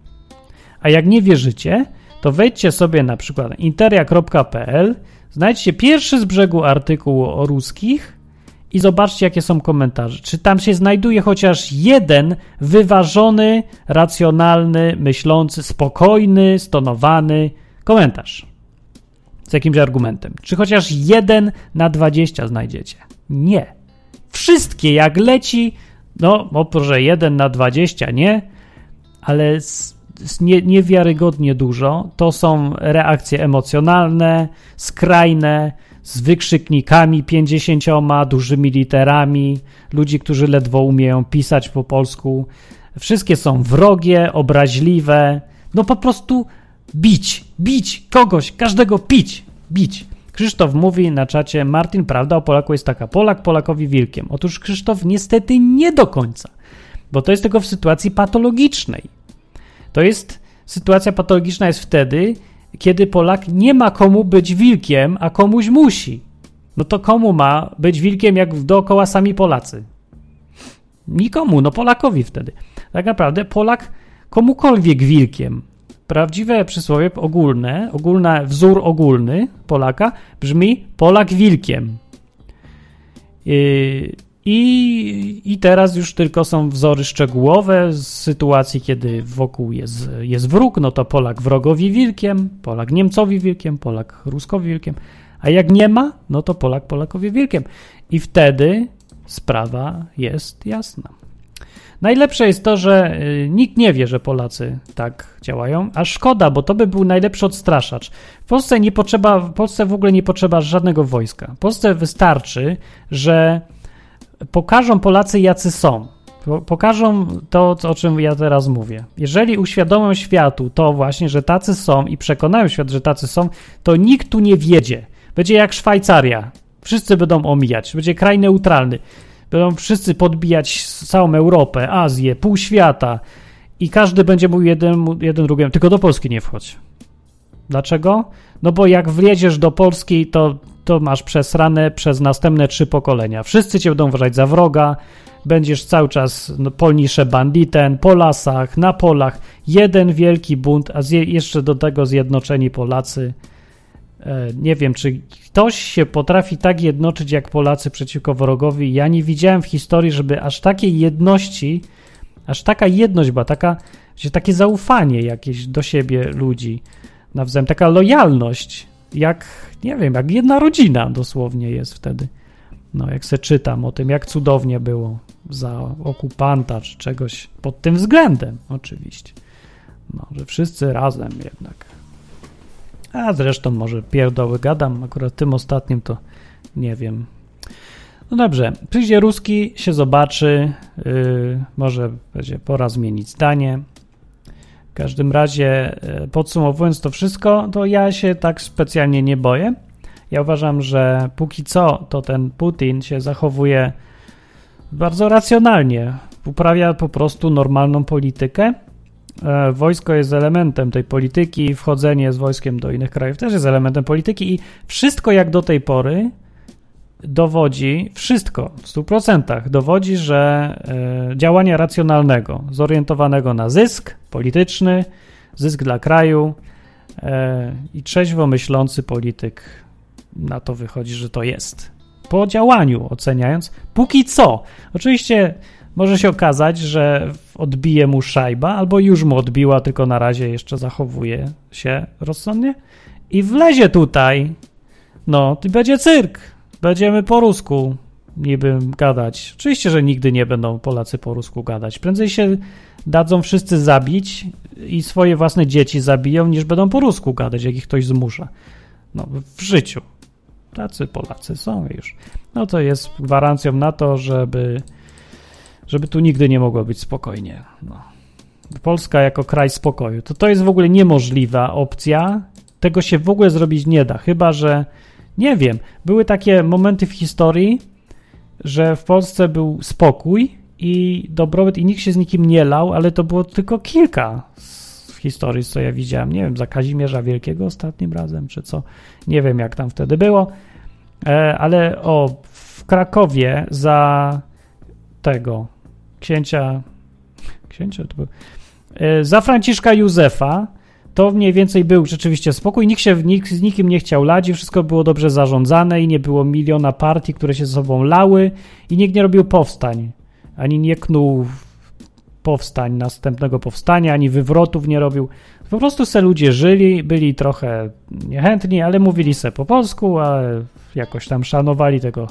A jak nie wierzycie, to wejdźcie sobie na przykład interia kropka p l, znajdźcie pierwszy z brzegu artykuł o ruskich i zobaczcie, jakie są komentarze. Czy tam się znajduje chociaż jeden wyważony, racjonalny, myślący, spokojny, stonowany komentarz z jakimś argumentem. Czy chociaż jeden na dwadzieścia znajdziecie? Nie. Wszystkie jak leci, no może jeden na dwadzieścia nie, ale z, z nie, niewiarygodnie dużo. To są reakcje emocjonalne, skrajne, z wykrzyknikami pięćdziesięcioma, dużymi literami, ludzi, którzy ledwo umieją pisać po polsku. Wszystkie są wrogie, obraźliwe, no po prostu bić, bić kogoś, każdego pić, bić. Krzysztof mówi na czacie, Martin, prawda o Polaku jest taka, Polak Polakowi wilkiem. Otóż Krzysztof niestety nie do końca, bo to jest tylko w sytuacji patologicznej. To jest, sytuacja patologiczna jest wtedy, kiedy Polak nie ma komu być wilkiem, a komuś musi. No to komu ma być wilkiem, jak dookoła sami Polacy? Nikomu, no Polakowi wtedy. Tak naprawdę Polak komukolwiek wilkiem. Prawdziwe przysłowie ogólne, ogólny wzór ogólny Polaka brzmi Polak wilkiem. I, i, I teraz już tylko są wzory szczegółowe z sytuacji, kiedy wokół jest, jest wróg, no to Polak wrogowi wilkiem, Polak Niemcowi wilkiem, Polak Ruskowi wilkiem, a jak nie ma, no to Polak Polakowi wilkiem. I wtedy sprawa jest jasna. Najlepsze jest to, że nikt nie wie, że Polacy tak działają, a szkoda, bo to by był najlepszy odstraszacz. W Polsce nie potrzeba, w Polsce w ogóle nie potrzeba żadnego wojska. W Polsce wystarczy, że pokażą Polacy, jacy są. Pokażą to, o czym ja teraz mówię. Jeżeli uświadomią światu to właśnie, że tacy są i przekonają świat, że tacy są, to nikt tu nie wiedzie. Będzie jak Szwajcaria. Wszyscy będą omijać. Będzie kraj neutralny. Będą wszyscy podbijać całą Europę, Azję, pół świata i każdy będzie mówił jeden, jeden drugiemu, tylko do Polski nie wchodź. Dlaczego? No bo jak wjedziesz do Polski, to, to masz przesrane przez następne trzy pokolenia. Wszyscy cię będą uważać za wroga, będziesz cały czas no, polnisze banditen, po lasach, na polach. Jeden wielki bunt, a zje, jeszcze do tego zjednoczeni Polacy. E, nie wiem, czy ktoś się potrafi tak jednoczyć jak Polacy przeciwko wrogowi. Ja nie widziałem w historii, żeby aż takiej jedności, aż taka jedność była, taka, takie zaufanie jakieś do siebie ludzi nawzajem, taka lojalność, jak, nie wiem, jak jedna rodzina dosłownie jest wtedy. No, jak se czytam o tym, jak cudownie było za okupanta czy czegoś pod tym względem, oczywiście. No, że wszyscy razem jednak. A zresztą może pierdoły gadam, akurat tym ostatnim to nie wiem. No dobrze, przyjdzie Ruski, się zobaczy, yy, może będzie pora zmienić zdanie. W każdym razie, yy, podsumowując to wszystko, to ja się tak specjalnie nie boję. Ja uważam, że póki co to ten Putin się zachowuje bardzo racjonalnie. Uprawia po prostu normalną politykę. E, wojsko jest elementem tej polityki, wchodzenie z wojskiem do innych krajów też jest elementem polityki i wszystko jak do tej pory dowodzi, wszystko w stu procentach dowodzi, że e, działania racjonalnego, zorientowanego na zysk polityczny, zysk dla kraju e, i trzeźwo myślący polityk na to wychodzi, że to jest. Po działaniu oceniając, póki co. Oczywiście może się okazać, że odbije mu szajba, albo już mu odbiła, tylko na razie jeszcze zachowuje się rozsądnie i wlezie tutaj. No, i będzie cyrk. Będziemy po rusku niby gadać. Oczywiście, że nigdy nie będą Polacy po rusku gadać. Prędzej się dadzą wszyscy zabić i swoje własne dzieci zabiją, niż będą po rusku gadać, jak ich ktoś zmusza. No, w życiu. Tacy Polacy są już. No to jest gwarancją na to, żeby, żeby tu nigdy nie mogło być spokojnie. No. Polska jako kraj spokoju. To to jest w ogóle niemożliwa opcja. Tego się w ogóle zrobić nie da. Chyba że, nie wiem, były takie momenty w historii, że w Polsce był spokój i dobrobyt i nikt się z nikim nie lał, ale to było tylko kilka w historii, co ja widziałem. Nie wiem, za Kazimierza Wielkiego ostatnim razem, czy co. Nie wiem, jak tam wtedy było. E, ale o, w Krakowie za tego księcia księcia to był, e, za Franciszka Józefa to mniej więcej był rzeczywiście spokój. Nikt się nikt, z nikim nie chciał lać i wszystko było dobrze zarządzane i nie było miliona partii, które się ze sobą lały i nikt nie robił powstań. Ani nie knuł powstań, następnego powstania, ani wywrotów nie robił. Po prostu se ludzie żyli, byli trochę niechętni, ale mówili se po polsku, ale jakoś tam szanowali tego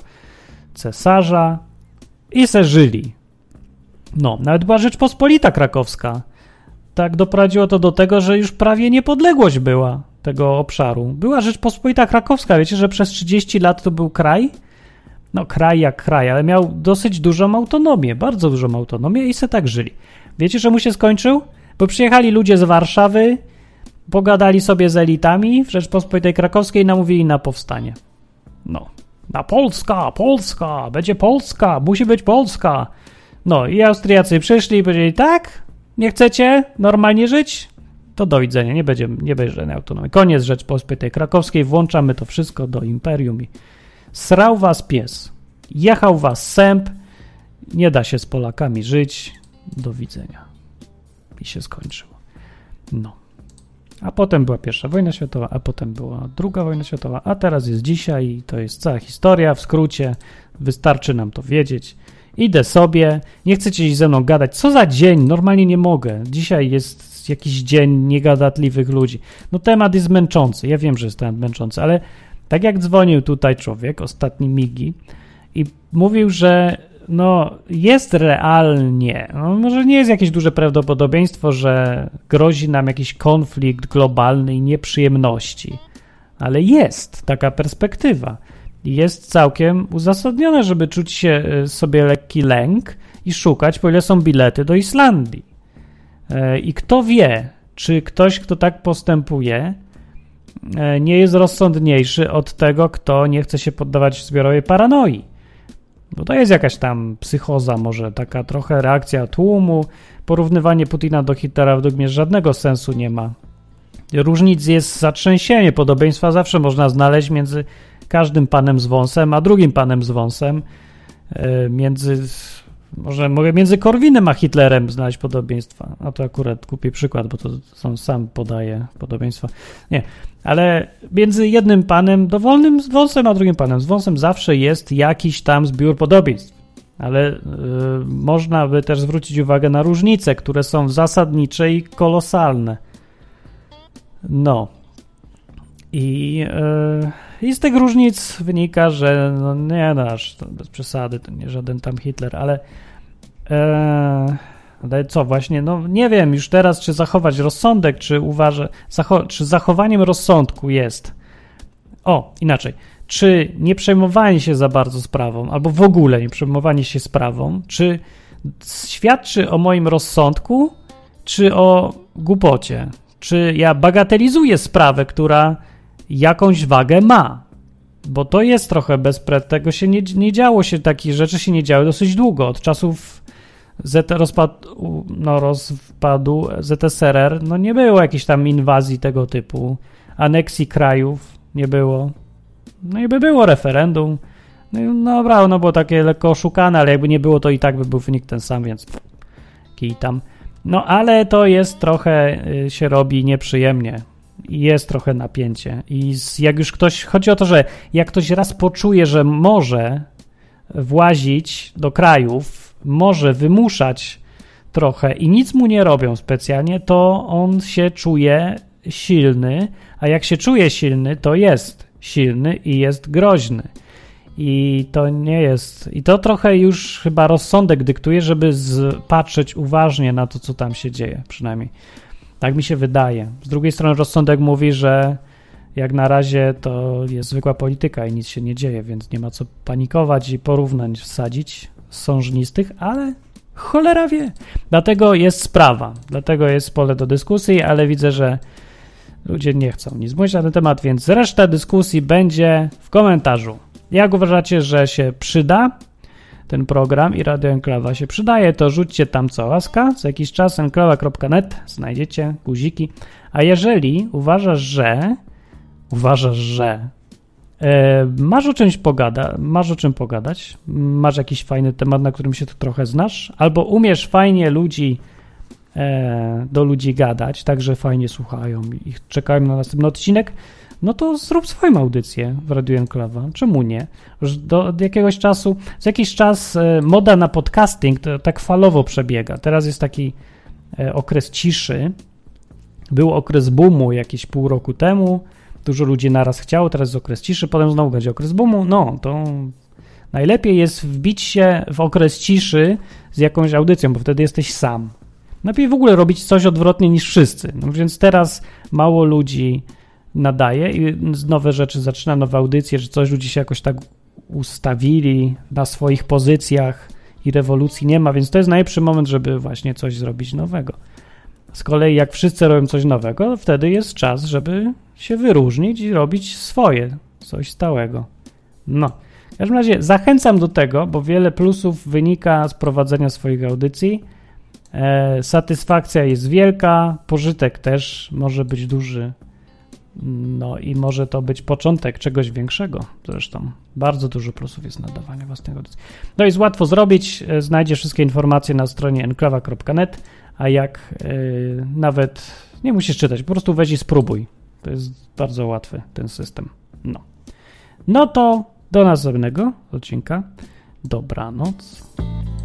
cesarza i se żyli. No, nawet była Rzeczpospolita Krakowska. Tak doprowadziło to do tego, że już prawie niepodległość była tego obszaru. Była Rzeczpospolita Krakowska, wiecie, że przez trzydzieści lat to był kraj, no kraj jak kraj, ale miał dosyć dużą autonomię, bardzo dużą autonomię i se tak żyli. Wiecie, czemu się skończył? Bo przyjechali ludzie z Warszawy, pogadali sobie z elitami w Rzeczpospolitej Krakowskiej i namówili na powstanie. No, na Polska, Polska, będzie Polska, musi być Polska. No i Austriacy przyszli i powiedzieli, tak, nie chcecie normalnie żyć? To do widzenia, nie będzie, nie będzie żadnej autonomii. Koniec Rzeczpospolitej Krakowskiej, włączamy to wszystko do imperium i srał was pies, jechał was sęp, nie da się z Polakami żyć, do widzenia. I się skończyło. No. A potem była pierwsza wojna światowa, a potem była druga wojna światowa, a teraz jest dzisiaj i to jest cała historia, w skrócie, wystarczy nam to wiedzieć. Idę sobie, nie chcecie iść ze mną gadać, co za dzień, normalnie nie mogę. Dzisiaj jest jakiś dzień niegadatliwych ludzi. No temat jest męczący, ja wiem, że jest temat męczący, ale tak jak dzwonił tutaj człowiek, ostatni Migi, i mówił, że no jest realnie, no może nie jest jakieś duże prawdopodobieństwo, że grozi nam jakiś konflikt globalny i nieprzyjemności, ale jest taka perspektywa. Jest całkiem uzasadnione, żeby czuć się sobie lekki lęk i szukać, po ile są bilety do Islandii. I kto wie, czy ktoś, kto tak postępuje, nie jest rozsądniejszy od tego, kto nie chce się poddawać zbiorowej paranoi. Bo to jest jakaś tam psychoza, może taka trochę reakcja tłumu. Porównywanie Putina do Hitlera według mnie żadnego sensu nie ma. Różnic jest zatrzęsienie, podobieństwa zawsze można znaleźć między każdym panem z wąsem, a drugim panem z wąsem. Między, może mogę między Korwinem a Hitlerem znaleźć podobieństwa. A to akurat głupi przykład, bo to są, sam podaje podobieństwa. Nie, ale między jednym panem dowolnym z wąsem, a drugim panem z wąsem zawsze jest jakiś tam zbiór podobieństw. Ale y, można by też zwrócić uwagę na różnice, które są zasadnicze i kolosalne. No. I, y, i z tych różnic wynika, że no nie, no aż to bez przesady, to nie żaden tam Hitler, ale, y, ale co właśnie, no nie wiem już teraz, czy zachować rozsądek, czy uważa, zacho- czy zachowaniem rozsądku jest. O, inaczej. Czy nie przejmowanie się za bardzo sprawą, albo w ogóle nie przejmowanie się sprawą, czy świadczy o moim rozsądku, czy o głupocie? Czy ja bagatelizuję sprawę, która jakąś wagę ma? Bo to jest trochę bez pre... tego się nie, nie działo się, takich rzeczy się nie działy dosyć długo, od czasów Z, rozpadu, no, rozpadu Z S R R, no nie było jakiejś tam inwazji tego typu, aneksji krajów nie było. No i by było referendum. No, no dobra, ono było takie lekko oszukane, ale jakby nie było, to i tak by był wynik ten sam, więc kij tam. No ale to jest trochę, y, się robi nieprzyjemnie. Jest trochę napięcie. I z, jak już ktoś, chodzi o to, że jak ktoś raz poczuje, że może włazić do krajów, może wymuszać trochę i nic mu nie robią specjalnie, to on się czuje silny, a jak się czuje silny, to jest silny i jest groźny. I to nie jest... I to trochę już chyba rozsądek dyktuje, żeby z, patrzeć uważnie na to, co tam się dzieje, przynajmniej. Tak mi się wydaje. Z drugiej strony rozsądek mówi, że jak na razie to jest zwykła polityka i nic się nie dzieje, więc nie ma co panikować i porównań wsadzić sążnistych, ale cholera wie. Dlatego jest sprawa, dlatego jest pole do dyskusji, ale widzę, że ludzie nie chcą nic mówić na ten temat, więc reszta dyskusji będzie w komentarzu. Jak uważacie, że się przyda ten program i Radio Enklawa się przydaje, to rzućcie tam co łaska. Za jakiś czas enklawa kropka net znajdziecie guziki. A jeżeli uważasz, że uważasz, że e, masz o czymś pogada, masz o czym pogadać, masz jakiś fajny temat, na którym się tu trochę znasz, albo umiesz fajnie ludzi e, do ludzi gadać, tak, że fajnie słuchają i czekają na następny odcinek, no to zrób swoją audycję w Radiu Enklawa. Czemu nie? Już do, od jakiegoś czasu, z jakiś czas e, moda na podcasting to tak falowo przebiega. Teraz jest taki e, okres ciszy. Był okres boomu jakieś pół roku temu. Dużo ludzi naraz chciało, teraz jest okres ciszy, potem znowu będzie okres boomu. No, to najlepiej jest wbić się w okres ciszy z jakąś audycją, bo wtedy jesteś sam. Lepiej w ogóle robić coś odwrotnie niż wszyscy. No więc teraz mało ludzi nadaje i nowe rzeczy zaczyna, nowe audycje, że coś ludzie się jakoś tak ustawili na swoich pozycjach i rewolucji nie ma, więc to jest najlepszy moment, żeby właśnie coś zrobić nowego. Z kolei jak wszyscy robią coś nowego, wtedy jest czas, żeby się wyróżnić i robić swoje, coś stałego. No, w każdym razie zachęcam do tego, bo wiele plusów wynika z prowadzenia swoich audycji. E, satysfakcja jest wielka, pożytek też może być duży. No i może to być początek czegoś większego. Zresztą bardzo dużo plusów jest nadawania własnych audycji. No jest łatwo zrobić, znajdziesz wszystkie informacje na stronie enklawa kropka net, a jak yy, nawet nie musisz czytać, po prostu weź i spróbuj. To jest bardzo łatwy ten system. No, no to do następnego odcinka. Dobranoc.